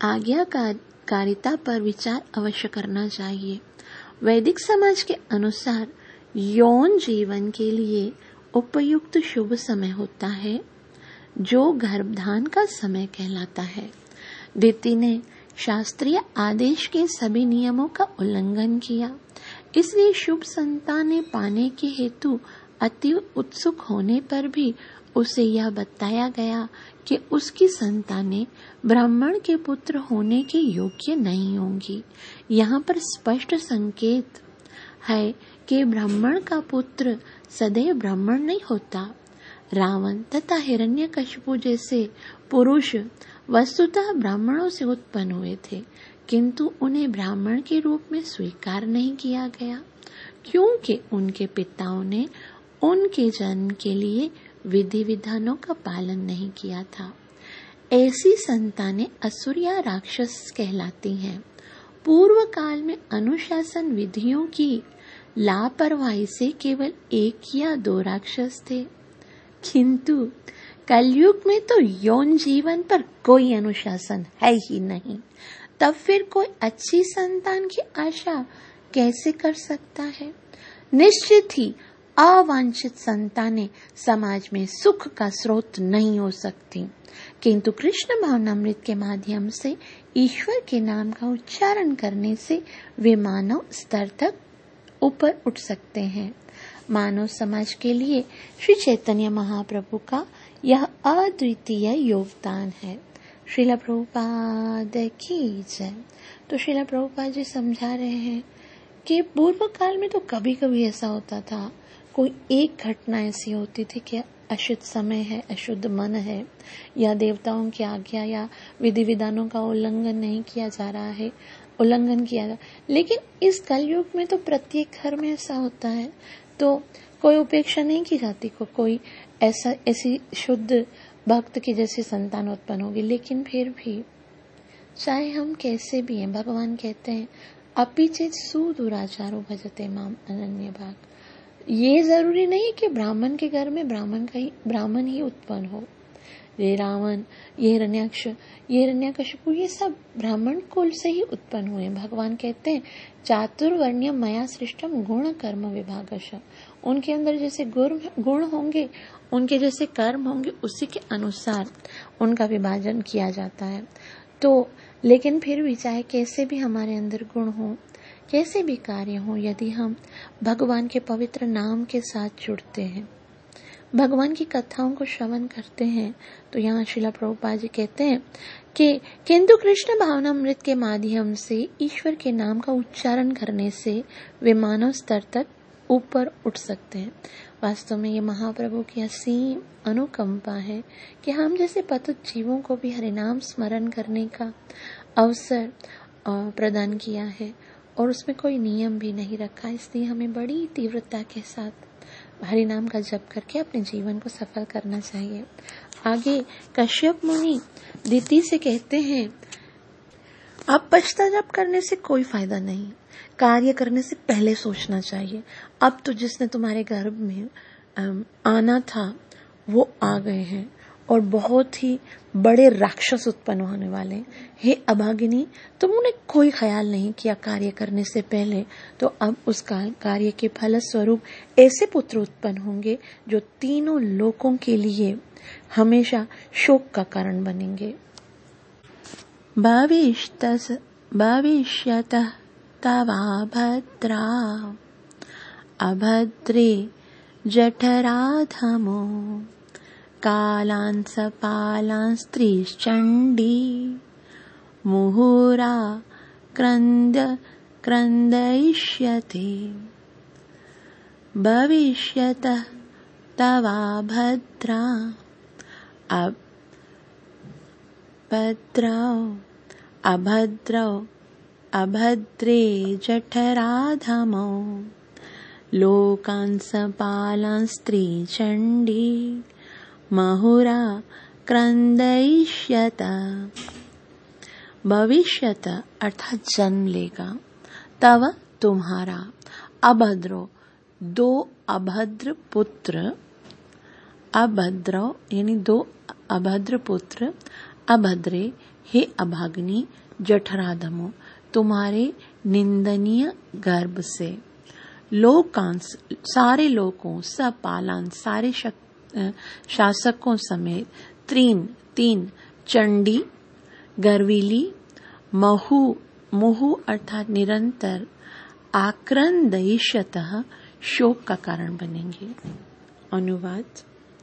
Speaker 1: आज्ञाकारिता पर विचार अवश्य करना चाहिए। वैदिक समाज के अनुसार यौन जीवन के लिए उपयुक्त शुभ समय होता है जो गर्भधान का समय कहलाता है। दिति ने शास्त्रीय आदेश के सभी नियमों का उल्लंघन किया,
Speaker 2: इसलिए शुभ संतानें पाने के हेतु अति उत्सुक होने पर भी उसे यह बताया गया कि उसकी संतानें ब्राह्मण के पुत्र होने के योग्य नहीं होंगी। यहाँ पर स्पष्ट संकेत है कि ब्राह्मण का पुत्र सदैव ब्राह्मण नहीं होता। रावण तथा हिरण्यकशिपु जैसे पुरुष वस्तुतः ब्राह्मणों से उत्पन्न हुए थे, किंतु उन्हें ब्राह्मण के रूप में स्वीकार नहीं किया गया, क्योंकि उनके पिताओं ने उनके जन्म के लिए विधि विधानों का पालन नहीं किया था। ऐसी संतानें असुर या राक्षस कहलाती हैं। पूर्व काल में अनुशासन विधियों की लापरवाही से केवल एक या दो राक्षस थे, किंतु कलयुग में तो यौन जीवन पर कोई अनुशासन है ही नहीं। तब फिर कोई अच्छी संतान की आशा कैसे कर सकता है? निश्चित ही अवांछित संतानें समाज में सुख का स्रोत नहीं हो सकती, किंतु कृष्ण भावनामृत के माध्यम से ईश्वर के नाम का उच्चारण करने से वे मानव स्तर तक ऊपर उठ सकते हैं। मानव समाज के लिए श्री चैतन्य महाप्रभु का यह अद्वितीय योगदान है। श्रील प्रभुपाद की जय। तो श्रील प्रभुपाद जी समझा रहे हैं कि पूर्व काल में तो कभी कभी ऐसा होता था, कोई एक घटना ऐसी होती थी कि अशुद्ध समय है, अशुद्ध मन है, या देवताओं की आज्ञा या विधि विधानों का उल्लंघन नहीं किया जा रहा है, उल्लंघन किया जा लेकिन इस कलयुग में तो प्रत्येक घर में ऐसा होता है, तो कोई उपेक्षा नहीं की जाती को कोई ऐसा ऐसी शुद्ध भक्त की जैसी संतान उत्पन्न होगी। लेकिन फिर भी चाहे हम कैसे भी हैं, भगवान कहते हैं अपि चेत् सुदुराचारो भजते माम अनन्य भाग। ये जरूरी नहीं कि ब्राह्मण के घर में ब्राह्मण का ही ब्राह्मण ही उत्पन्न हो। ये रावण, ये हिरण्याक्ष, ये हिरण्यकशिपु, ये सब ब्राह्मण कुल से ही उत्पन्न हुए। भगवान कहते हैं चातुर्वर्ण्यम मया सृष्टम गुण कर्म विभागश। उनके अंदर जैसे गुण गुण होंगे, उनके जैसे कर्म होंगे, उसी के अनुसार उनका विभाजन किया जाता है। तो लेकिन फिर भी चाहे कैसे भी हमारे अंदर गुण हो, कैसे भी कार्य हो, यदि हम भगवान के पवित्र नाम के साथ जुड़ते हैं, भगवान की कथाओं को श्रवण करते हैं, तो यहाँ श्रील प्रभुपाद जी कहते हैं कि किंतु कृष्ण भावनामृत के माध्यम से ईश्वर के नाम का उच्चारण करने से वे मानव स्तर तक ऊपर उठ सकते हैं। वास्तव में ये महाप्रभु की असीम अनुकंपा है कि हम जैसे पतित जीवों को भी हरिनाम स्मरण करने का अवसर प्रदान किया है, और उसमें कोई नियम भी नहीं रखा। इसलिए हमें बड़ी तीव्रता के साथ हरिनाम का जप करके अपने जीवन को सफल करना चाहिए। आगे कश्यप मुनि दिति से कहते हैं, अब पश्चाताप करने से कोई फायदा नहीं, कार्य करने से पहले सोचना चाहिए। अब तो जिसने तुम्हारे गर्भ में आना था वो आ गए हैं, और बहुत ही बड़े राक्षस उत्पन्न होने वाले। हे अभागिनी, तुमने कोई ख्याल नहीं किया कार्य करने से पहले, तो अब उस कार्य के फल स्वरूप ऐसे पुत्र उत्पन्न होंगे जो तीनों लोकों के लिए हमेशा शोक का कारण बनेंगे। भविष्यतः तवाभद्रा अभद्रे जठराधमो कालांस पालांस्त्रीश्चण्डी मुहुरा क्रन्द क्रन्दयिष्यते। भविष्यतः तवाभद्रा अभद्रौ अभद्रौ अभद्रे जठराधमो लोकांस पालांस्त्रीचण्डी महुरा क्रन्दयिष्यत। भविष्यत अर्थात जन्म लेगा, तव तुम्हारा, अभद्रो दो अभद्र पुत्र, अभद्रो यानी दो अभद्र पुत्र, अभद्रे हे अभाग्नि, जठराधमो तुम्हारे निंदनीय गर्भ से, लोकांश सारे लोकों, सपालांश सारे शक्ति शासकों समेत, त्रीन तीन, चंडी गर्वीली, महु मुहु अर्थात निरंतर, आक्रंदयिष्यतः शोक का कारण बनेंगे। अनुवाद।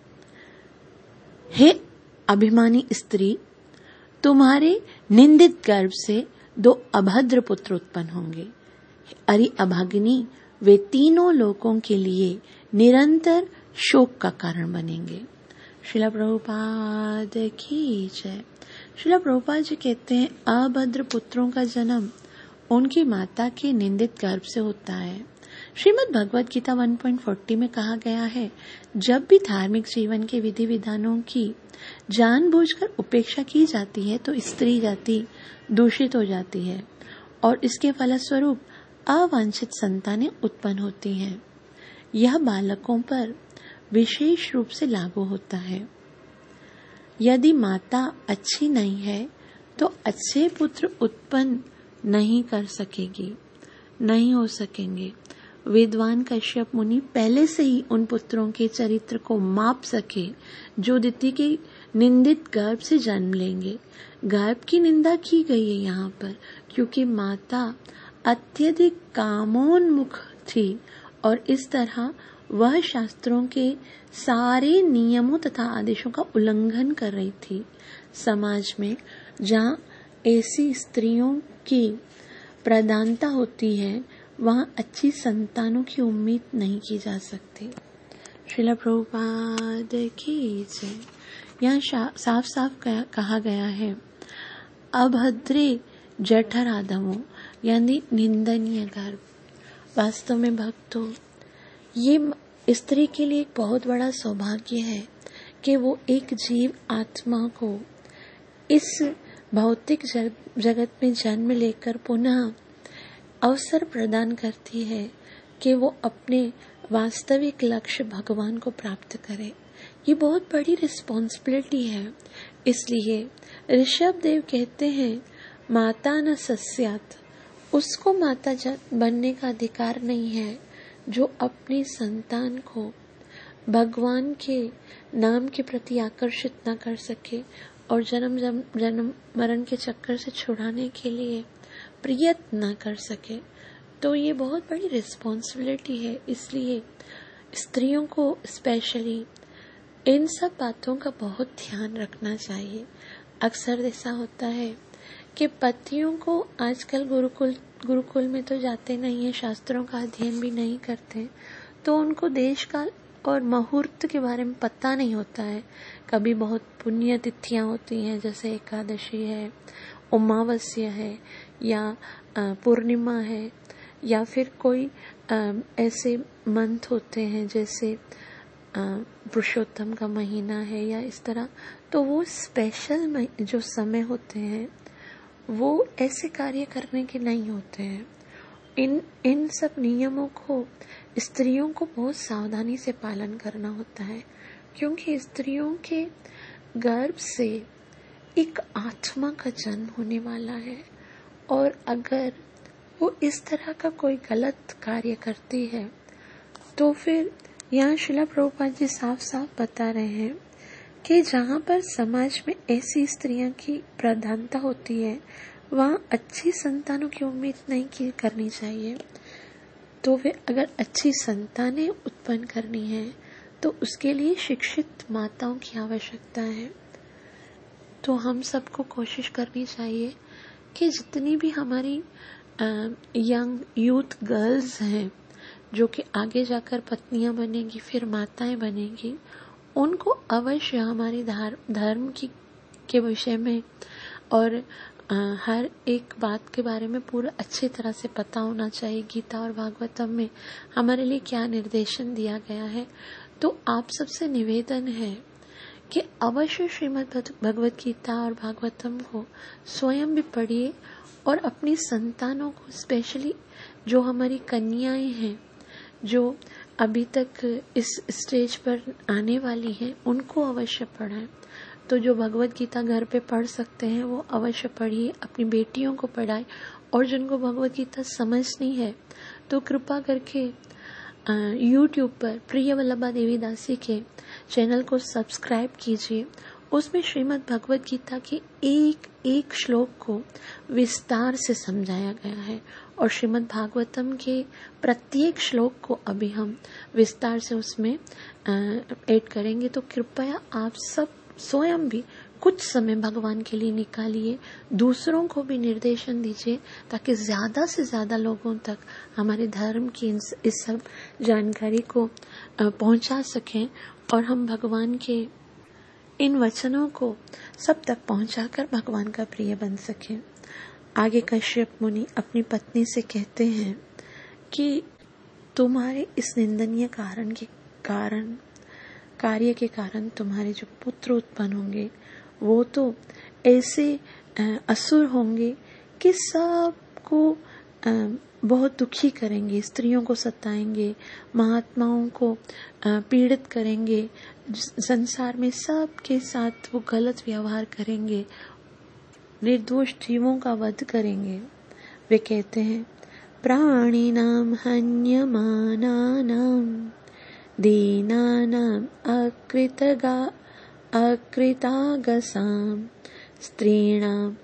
Speaker 2: हे अभिमानी स्त्री, तुम्हारे निंदित गर्भ से दो अभद्र पुत्र उत्पन्न होंगे। अरि अभागिनी, वे तीनों लोगों के लिए निरंतर शोक का कारण बनेंगे। श्रील प्रभुपाद की जय। श्रील प्रभुपाद जी कहते हैं, अभद्र पुत्रों का जन्म उनकी माता के निंदित गर्भ से होता है। Shrimad Bhagavad Gita one point forty में कहा गया है, जब भी धार्मिक जीवन के विधि विधानों की जानबूझकर उपेक्षा की जाती है तो स्त्री जाति दूषित हो जाती है और इसके फलस्वरूप अवांछित संतानें उत्पन्न होती हैं। यह बालकों पर विशेष रूप से लागू होता है। यदि माता अच्छी नहीं है तो अच्छे पुत्र उत्पन्न नहीं कर सकेगी, नहीं हो सकेंगे। विद्वान कश्यप मुनि पहले से ही उन पुत्रों के चरित्र को माप सके जो दिति के निंदित गर्भ से जन्म लेंगे। गर्भ की निंदा की गई है यहाँ पर, क्योंकि माता अत्यधिक कामोन्मुख थी और इस तरह वह शास्त्रों के सारे नियमों तथा आदेशों का उल्लंघन कर रही थी। समाज में जहाँ ऐसी स्त्रियों की प्रधानता होती है, वहाँ अच्छी संतानों की उम्मीद नहीं की जा सकती। श्रील प्रभुपाद की जय। यहाँ साफ साफ कहा गया है, अभद्रे जठर आदमो, यानी निंदनीय गर्भ। वास्तव में भक्तों, ये स्त्री के लिए एक बहुत बड़ा सौभाग्य है कि वो एक जीव आत्मा को इस भौतिक जगत में जन्म लेकर पुनः अवसर प्रदान करती है कि वो अपने वास्तविक लक्ष्य भगवान को प्राप्त करे। ये बहुत बड़ी रिस्पॉन्सिबिलिटी है। इसलिए ऋषभ देव कहते हैं, माता न सस्यात, उसको माता बनने का अधिकार नहीं है जो अपनी संतान को भगवान के नाम के प्रति आकर्षित न कर सके और जन्म जन्म मरण के चक्कर से छुड़ाने के लिए प्रयत्न न कर सके। तो ये बहुत बड़ी रिस्पॉन्सिबिलिटी है। इसलिए स्त्रियों को स्पेशली इन सब बातों का बहुत ध्यान रखना चाहिए। अक्सर ऐसा होता है कि पतियों को आजकल गुरुकुल गुरुकुल में तो जाते नहीं है, शास्त्रों का अध्ययन भी नहीं करते, तो उनको देश काल और मुहूर्त के बारे में पता नहीं होता है। कभी बहुत पुण्य तिथियां होती हैं, जैसे एकादशी है, अमावस्या है, या पूर्णिमा है, या फिर कोई ऐसे मंथ होते हैं जैसे पुरुषोत्तम का महीना है या इस तरह। तो वो स्पेशल जो समय होते हैं वो ऐसे कार्य करने के नहीं होते हैं। इन इन सब नियमों को स्त्रियों को बहुत सावधानी से पालन करना होता है, क्योंकि स्त्रियों के गर्भ से एक आत्मा का जन्म होने वाला है और अगर वो इस तरह का कोई गलत कार्य करती है तो फिर यहाँ श्रील प्रभुपाद जी साफ साफ बता रहे हैं कि जहाँ पर समाज में ऐसी स्त्रियों की प्रधानता होती है वहाँ अच्छी संतानों की उम्मीद नहीं की करनी चाहिए। तो वे अगर अच्छी संतानें उत्पन्न करनी है तो उसके लिए शिक्षित माताओं की आवश्यकता है। तो हम सबको कोशिश करनी चाहिए कि जितनी भी हमारी यंग यूथ गर्ल्स हैं जो कि आगे जाकर पत्नियां बनेंगी, फिर माताएं बनेंगी, उनको अवश्य हमारी धर्म की के विषय में और आ, हर एक बात के बारे में पूरा अच्छी तरह से पता होना चाहिए। गीता और भागवतम में हमारे लिए क्या निर्देशन दिया गया है। तो आप सबसे निवेदन है कि अवश्य श्रीमद् भगवत गीता और भागवतम को स्वयं भी पढ़िए और अपनी संतानों को, स्पेशली जो हमारी कन्याएं हैं जो अभी तक इस स्टेज पर आने वाली हैं, उनको अवश्य पढ़ाएं। तो जो भगवत गीता घर पे पढ़ सकते हैं वो अवश्य पढ़िए, अपनी बेटियों को पढ़ाएं। और जिनको भगवत गीता समझनी है तो कृपा करके यूट्यूब पर प्रिय वल्लभा देवी दासी के चैनल को सब्सक्राइब कीजिए, उसमें श्रीमद् भगवत गीता के एक एक श्लोक को विस्तार से समझाया गया है और श्रीमद् भागवतम के प्रत्येक श्लोक को अभी हम विस्तार से उसमें ऐड करेंगे। तो कृपया आप सब स्वयं भी कुछ समय भगवान के लिए निकालिए, दूसरों को भी निर्देशन दीजिए ताकि ज्यादा से ज्यादा लोगों तक हमारे धर्म की इस सब जानकारी को पहुंचा सकें और हम भगवान के इन वचनों को सब तक पहुंचाकर भगवान का प्रिय बन सके। आगे कश्यप मुनि अपनी पत्नी से कहते हैं कि तुम्हारे इस निंदनीय कारण के कारण कार्य के कारण तुम्हारे जो पुत्र उत्पन्न होंगे वो तो ऐसे असुर होंगे कि सबको बहुत दुखी करेंगे, स्त्रियों को सताएंगे, महात्माओं को पीड़ित करेंगे, संसार में सबके साथ वो गलत व्यवहार करेंगे, निर्दोष जीवों का वध करेंगे। वे कहते हैं प्राणिनाम हन्यमानानाम दीनानाम अकृतगा अकृतागसाम स्त्रीणाम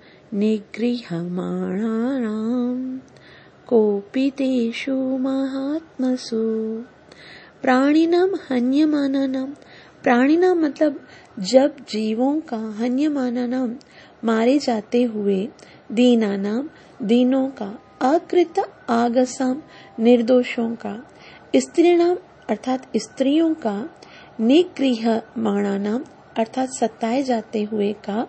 Speaker 2: निगृह्यमाणानाम कोपि तेषु महात्मसु। प्राणिनाम हन्यमानानाम, प्राणिनाम मतलब जब जीवों का, हन्यमानानाम मारे जाते हुए, दीनानाम दीनों का, अकृत आगसाम निर्दोषों का, स्त्रीणाम अर्थात स्त्रियों का, निगृह्यमाणानाम अर्थात सताए जाते हुए का,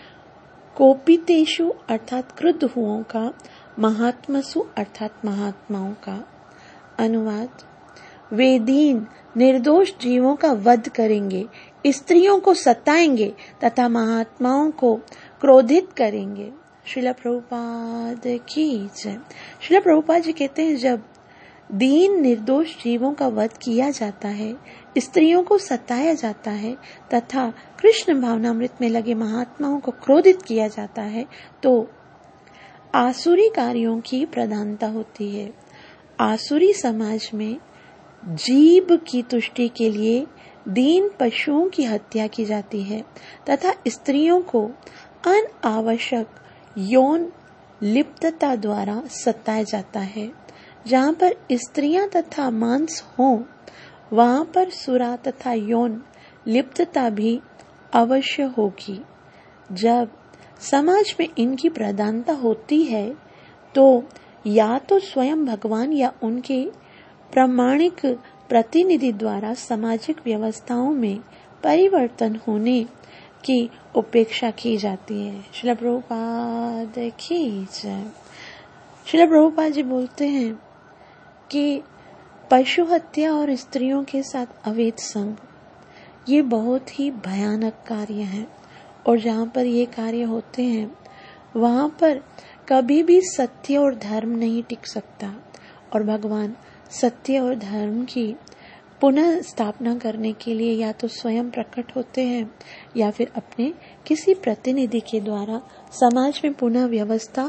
Speaker 2: कोपितेषु अर्थात क्रुद्ध हुओं का, महात्मसु अर्थात महात्माओं का। अनुवाद, वे दीन निर्दोष जीवों का वध करेंगे, स्त्रियों को सताएंगे तथा महात्माओं को क्रोधित करेंगे। श्रील प्रभुपाद की जय। श्रील प्रभुपाद जी कहते हैं जब दीन निर्दोष जीवों का वध किया जाता है, स्त्रियों को सताया जाता है तथा कृष्ण भावनामृत में लगे महात्माओं को क्रोधित किया जाता है तो आसुरी कार्यों की प्रधानता होती है। आसुरी समाज में जीव की तुष्टि के लिए दीन पशुओं की हत्या की जाती है तथा स्त्रियों को अनावश्यक यौन लिप्तता द्वारा सताया जाता है। जहाँ पर स्त्रियां तथा मांस हो वहाँ पर सुरा तथा यौन लिप्तता भी अवश्य होगी। जब समाज में इनकी प्रधानता होती है तो या तो स्वयं भगवान या उनके प्रामाणिक प्रतिनिधि द्वारा सामाजिक व्यवस्थाओं में परिवर्तन होने की उपेक्षा की जाती है। श्रील प्रभुपाद की जय। श्रील प्रभुपाद जी बोलते हैं कि पशु हत्या और स्त्रियों के साथ अवैध संग ये बहुत ही भयानक कार्य है और जहाँ पर ये कार्य होते हैं वहाँ पर कभी भी सत्य और धर्म नहीं टिक सकता और भगवान सत्य और धर्म की पुनः स्थापना करने के लिए या तो स्वयं प्रकट होते हैं या फिर अपने किसी प्रतिनिधि के द्वारा समाज में पुनः व्यवस्था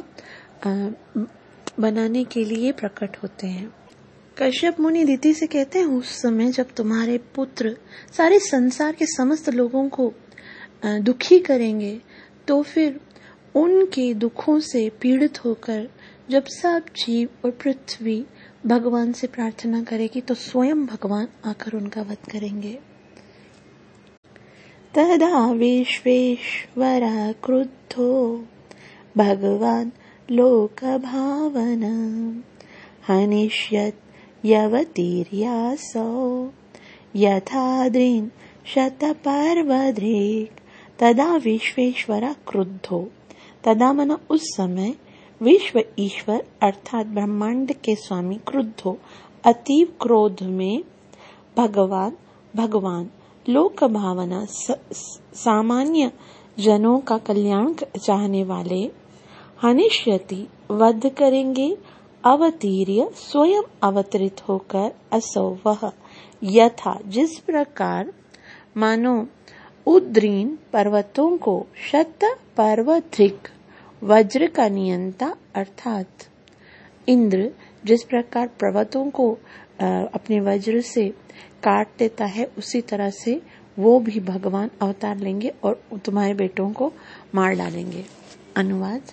Speaker 2: बनाने के लिए प्रकट होते हैं। कश्यप मुनि दीति से कहते हैं उस समय जब तुम्हारे पुत्र सारे संसार के समस्त लोगों को दुखी करेंगे तो फिर उनके दुखों से पीड़ित होकर जब सब जीव और पृथ्वी भगवान से प्रार्थना करेगी तो स्वयं भगवान आकर उनका वध करेंगे। तदा विश्वेश्वरः क्रुद्धो भगवान लोक भावना हनिष्यत् यवतीर्यासौ यथाद्रीन् शतपर्वधृक्। तदा विश्वेश्वर क्रुद्धो, तदा मना उस समय, विश्व ईश्वर अर्थात ब्रह्मांड के स्वामी क्रुद्ध हो, अतीव क्रोध में, भगवान भगवान लोक भावना सामान्य जनों का कल्याण चाहने वाले, हनिष्यति वध करेंगे, अवतीर्य स्वयं अवतरित होकर, असौ वह, यथा जिस प्रकार मानो उद्रीन पर्वतों को शत पर्वधृक वज्र का नियंता अर्थात इंद्र जिस प्रकार पर्वतों को अपने वज्र से काट देता है उसी तरह से वो भी भगवान अवतार लेंगे और तुम्हारे बेटों को मार डालेंगे। अनुवाद।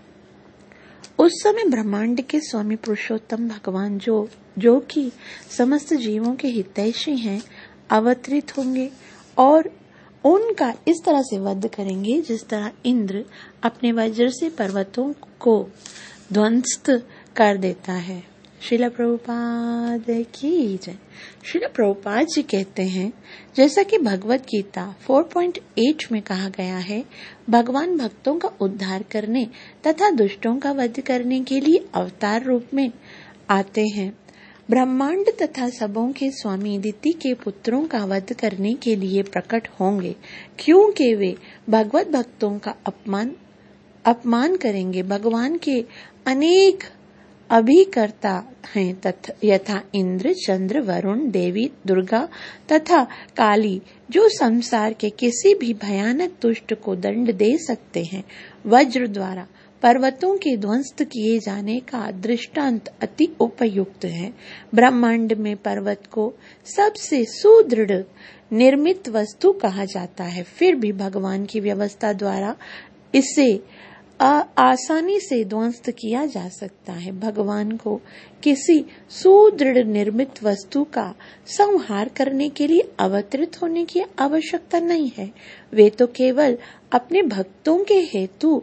Speaker 2: उस समय ब्रह्मांड के स्वामी पुरुषोत्तम भगवान जो जो कि समस्त जीवों के हितैषी हैं अवतरित होंगे और उनका इस तरह से वध करेंगे जिस तरह इंद्र अपने वज्र से पर्वतों को ध्वंस्त कर देता है। श्रील प्रभुपाद की जय। श्रील प्रभुपाद जी कहते हैं, जैसा कि भगवत गीता चार पॉइंट आठ में कहा गया है, भगवान भक्तों का उद्धार करने तथा दुष्टों का वध करने के लिए अवतार रूप में आते हैं। ब्रह्मांड तथा सबों के स्वामी दिति के पुत्रों का वध करने के लिए प्रकट होंगे, क्योंकि वे भगवत भक्तों का अपमान अपमान करेंगे। भगवान के अनेक अभिकर्ता हैं तथा यथा इंद्र, चंद्र, वरुण, देवी, दुर्गा तथा काली, जो संसार के किसी भी भयानक दुष्ट को दंड दे सकते हैं। वज्र द्वारा पर्वतों के ध्वंस्त किए जाने का दृष्टांत अति उपयुक्त है। ब्रह्मांड में पर्वत को सबसे सुदृढ़ निर्मित वस्तु कहा जाता है, फिर भी भगवान की व्यवस्था द्वारा इसे आ, आसानी से ध्वंस्त किया जा सकता है। भगवान को किसी सुदृढ़ निर्मित वस्तु का संहार करने के लिए अवतरित होने की आवश्यकता नहीं है। वे तो केवल अपने भक्तों के हेतु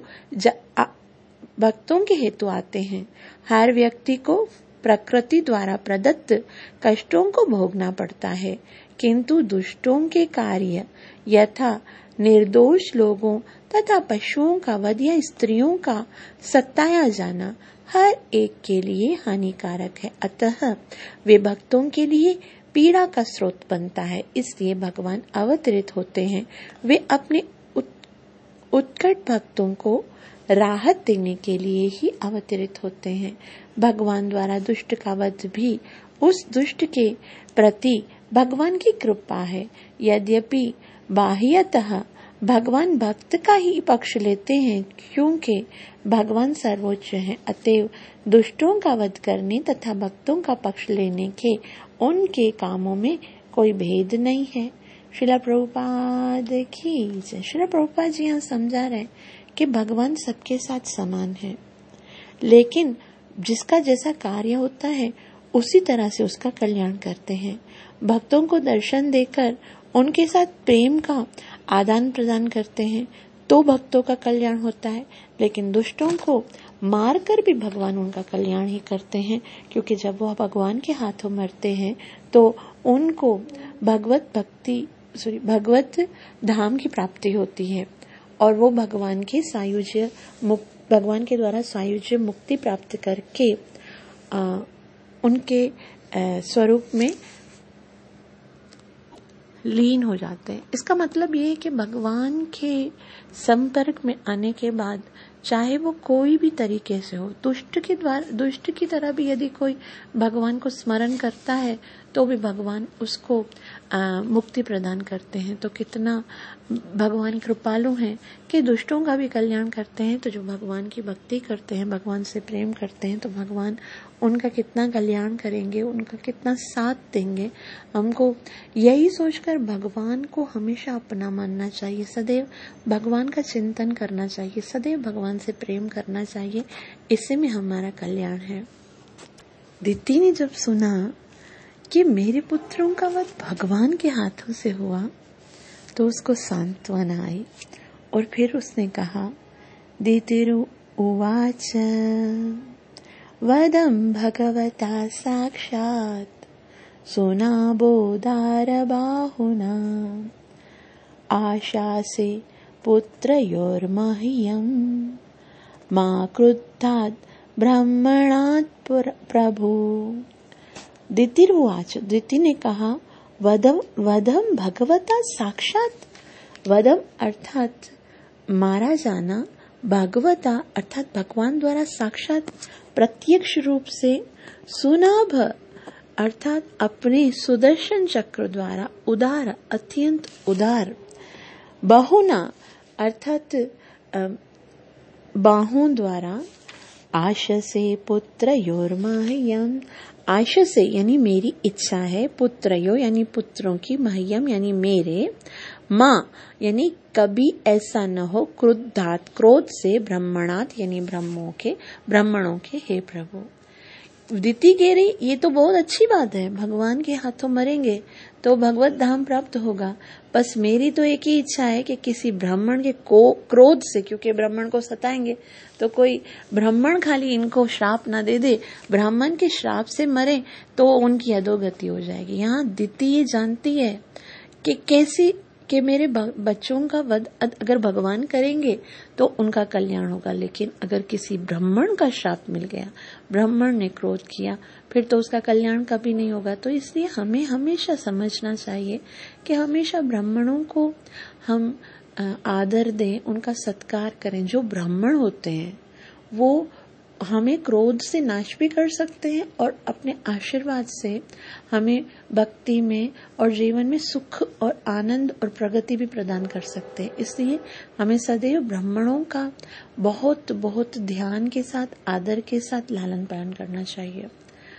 Speaker 2: भक्तों के हेतु आते हैं। हर व्यक्ति को प्रकृति द्वारा प्रदत्त कष्टों को भोगना पड़ता है, किंतु दुष्टों के कार्य यथा निर्दोष लोगों तथा पशुओं का वध या स्त्रियों का सताया जाना हर एक के लिए हानिकारक है। अतः वे भक्तों के लिए पीड़ा का स्रोत बनता है, इसलिए भगवान अवतरित होते हैं। वे अपने उत्कट भक्तों को राहत देने के लिए ही अवतरित होते हैं। भगवान द्वारा दुष्ट का वध भी उस दुष्ट के प्रति भगवान की कृपा है। यद्यपि बाह्यतः भगवान भक्त का ही पक्ष लेते हैं, क्योंकि भगवान सर्वोच्च हैं, अतएव दुष्टों का वध करने तथा भक्तों का पक्ष लेने के उनके कामों में कोई भेद नहीं है। श्रील प्रभुपाद की जय। श्रील प्रभुपाद जी यहाँ समझा रहे हैं कि भगवान सबके साथ समान है, लेकिन जिसका जैसा कार्य होता है उसी तरह से उसका कल्याण करते हैं। भक्तों को दर्शन देकर उनके साथ प्रेम का आदान प्रदान करते हैं तो भक्तों का कल्याण होता है, लेकिन दुष्टों को मारकर भी भगवान उनका कल्याण ही करते हैं, क्योंकि जब वह भगवान के हाथों मरते हैं तो उनको भगवत भक्ति सॉरी भगवत धाम की प्राप्ति होती है और वो भगवान के सायुज्य मुक्त भगवान के द्वारा सायुज्य मुक्ति प्राप्त करके आ, उनके आ, स्वरूप में लीन हो जाते हैं। इसका मतलब ये है कि भगवान के संपर्क में आने के बाद चाहे वो कोई भी तरीके से हो, दुष्ट के द्वारा दुष्ट की तरह भी यदि कोई भगवान को स्मरण करता है तो भी भगवान उसको आ, मुक्ति प्रदान करते हैं। तो कितना भगवान कृपालु हैं कि दुष्टों का भी कल्याण करते हैं। तो जो भगवान की भक्ति करते हैं, भगवान से प्रेम करते हैं, तो भगवान उनका कितना कल्याण करेंगे, उनका कितना साथ देंगे। हमको यही सोचकर भगवान को हमेशा अपना मानना चाहिए, सदैव भगवान का चिंतन करना चाहिए, सदैव भगवान से प्रेम करना चाहिए। इससे में हमारा कल्याण है। दिति ने जब सुना कि मेरे पुत्रों का वध भगवान के हाथों से हुआ तो उसको सांत्वना आई और फिर उसने कहा, दितिरु उवाच वदं भगवता साक्षात् सुनाबोदार बाहुना आशासे पुत्रयोर्मह्यं मा क्रुद्धात् ब्रह्मणात् प्रभु। दितिर्वाच, दिति ने कहा, वदम वदम भगवता साक्षात। वदम अर्थात मारा जाना, भगवता अर्थात भगवान द्वारा साक्षात प्रत्यक्ष रूप से, सुनाभ अर्थात अपने सुदर्शन चक्र द्वारा उदार अत्यंत उदार, बहुना अर्थात बाहों द्वारा, आशसे पुत्र योर्मह्यम आशा से यानी मेरी इच्छा है, पुत्रयो यानी पुत्रों की, मह्यम यानी मेरे, माँ यानी कभी ऐसा न हो, क्रुद्धात क्रोध से, ब्रह्मणात यानी ब्रह्मों के, ब्राह्मणों के, हे प्रभु। दिति कह रही ये तो बहुत अच्छी बात है, भगवान के हाथों मरेंगे तो भगवत धाम प्राप्त होगा, बस मेरी तो एक ही इच्छा है कि किसी ब्राह्मण के को क्रोध से, क्योंकि ब्राह्मण को सताएंगे तो कोई ब्राह्मण खाली इनको श्राप ना दे दे, ब्राह्मण के श्राप से मरे तो उनकी अधोगति हो जाएगी। यहाँ दिति ये जानती है कि कैसी कि मेरे बच्चों का वध अगर भगवान करेंगे तो उनका कल्याण होगा, लेकिन अगर किसी ब्राह्मण का श्राप मिल गया, ब्राह्मण ने क्रोध किया, फिर तो उसका कल्याण कभी नहीं होगा। तो इसलिए हमें हमेशा समझना चाहिए कि हमेशा ब्राह्मणों को हम आदर दें, उनका सत्कार करें। जो ब्राह्मण होते हैं वो हमें क्रोध से नाश भी कर सकते हैं और अपने आशीर्वाद से हमें भक्ति में और जीवन में सुख और आनंद और प्रगति भी प्रदान कर सकते हैं। इसलिए हमें सदैव ब्राह्मणों का बहुत बहुत ध्यान के साथ, आदर के साथ लालन पालन करना चाहिए।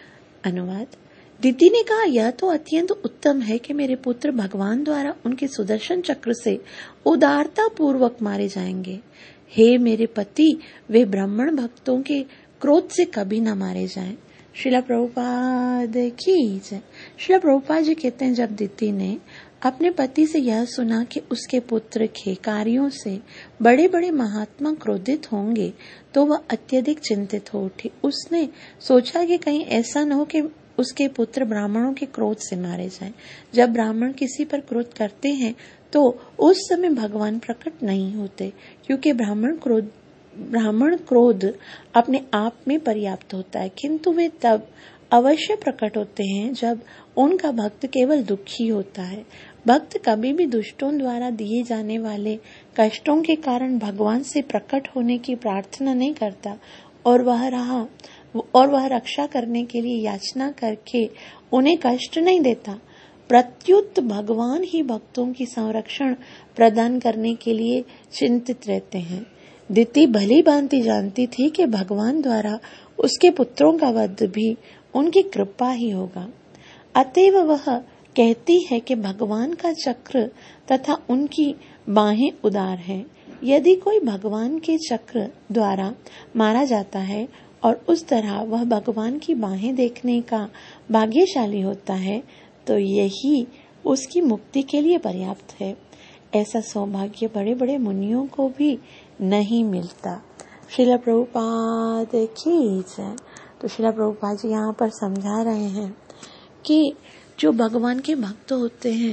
Speaker 2: अनुवाद। दिति ने कहा, यह तो अत्यंत उत्तम है कि मेरे पुत्र भगवान द्वारा उनके सुदर्शन चक्र से उदारता पूर्वक मारे जाएंगे। हे मेरे पति, वे ब्राह्मण भक्तों के क्रोध से कभी न मारे जाएं। श्रीला प्रभुपाद की जय। श्रीला प्रभुपाद जी कहते हैं, जब दिति ने अपने पति से यह सुना कि उसके पुत्र के कार्यों से बड़े बड़े महात्मा क्रोधित होंगे तो वह अत्यधिक चिंतित हो उठी। उसने सोचा कि कहीं ऐसा न हो कि उसके पुत्र ब्राह्मणों के क्रोध से मारे जाएं। जब ब्राह्मण किसी पर क्रोध करते हैं तो उस समय भगवान प्रकट नहीं होते, क्योंकि ब्राह्मण क्रोध ब्राह्मण क्रोध अपने आप में पर्याप्त होता है, किंतु वे तब अवश्य प्रकट होते हैं जब उनका भक्त केवल दुखी होता है। भक्त कभी भी दुष्टों द्वारा दिए जाने वाले कष्टों के कारण भगवान से प्रकट होने की प्रार्थना नहीं करता और वह रहा और वह रक्षा करने के लिए याचना करके उन्हें कष्ट नहीं देता। प्रत्युत भगवान ही भक्तों की संरक्षण प्रदान करने के लिए चिंतित रहते हैं। दिति भली भांति जानती थी कि भगवान द्वारा उसके पुत्रों का वध भी उनकी कृपा ही होगा। अतएव वह कहती है कि भगवान का चक्र तथा उनकी बाहें उदार हैं। यदि कोई भगवान के चक्र द्वारा मारा जाता है और उस तरह वह भगवान की बाहें देखने का भाग्यशाली होता है तो यही उसकी मुक्ति के लिए पर्याप्त है। ऐसा सौभाग्य बड़े बड़े मुनियों को भी नहीं मिलता। श्रीला प्रभुपाद की जय। तो श्रीला प्रभुपाद जी यहाँ पर समझा रहे हैं कि जो भगवान के भक्त होते हैं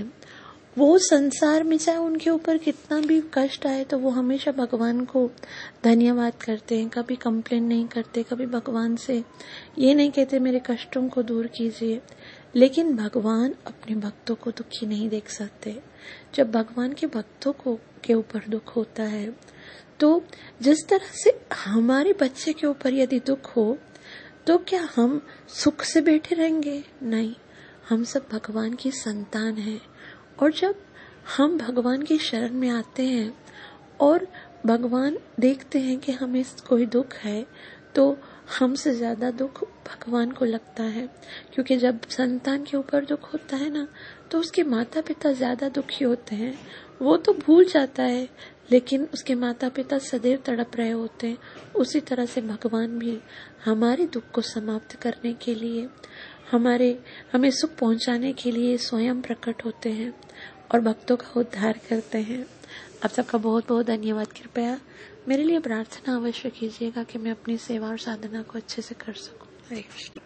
Speaker 2: वो संसार में चाहे उनके ऊपर कितना भी कष्ट आए तो वो हमेशा भगवान को धन्यवाद करते हैं, कभी कंप्लेन नहीं करते, कभी भगवान से ये नहीं कहते मेरे कष्टों को दूर कीजिए। लेकिन भगवान अपने भक्तों को दुखी नहीं देख सकते। जब भगवान के भक्तों को के ऊपर दुख होता है तो जिस तरह से हमारे बच्चे के ऊपर यदि दुख हो तो क्या हम सुख से बैठे रहेंगे? नहीं, हम सब भगवान की संतान हैं और जब हम भगवान की शरण में आते हैं और भगवान देखते हैं कि हमें कोई दुख है तो हमसे ज्यादा दुख भगवान को लगता है, क्योंकि जब संतान के ऊपर दुख होता है ना तो उसके माता पिता ज्यादा दुखी होते हैं। वो तो भूल जाता है लेकिन उसके माता पिता सदैव तड़प रहे होते हैं। उसी तरह से भगवान भी हमारे दुख को समाप्त करने के लिए, हमारे हमें सुख पहुंचाने के लिए स्वयं प्रकट होते हैं और भक्तों का उद्धार करते हैं। आप सबका बहुत बहुत धन्यवाद। कृपया मेरे लिए प्रार्थना अवश्य कीजिएगा कि मैं अपनी सेवा और साधना को अच्छे से कर सकूं। हरे कृष्ण।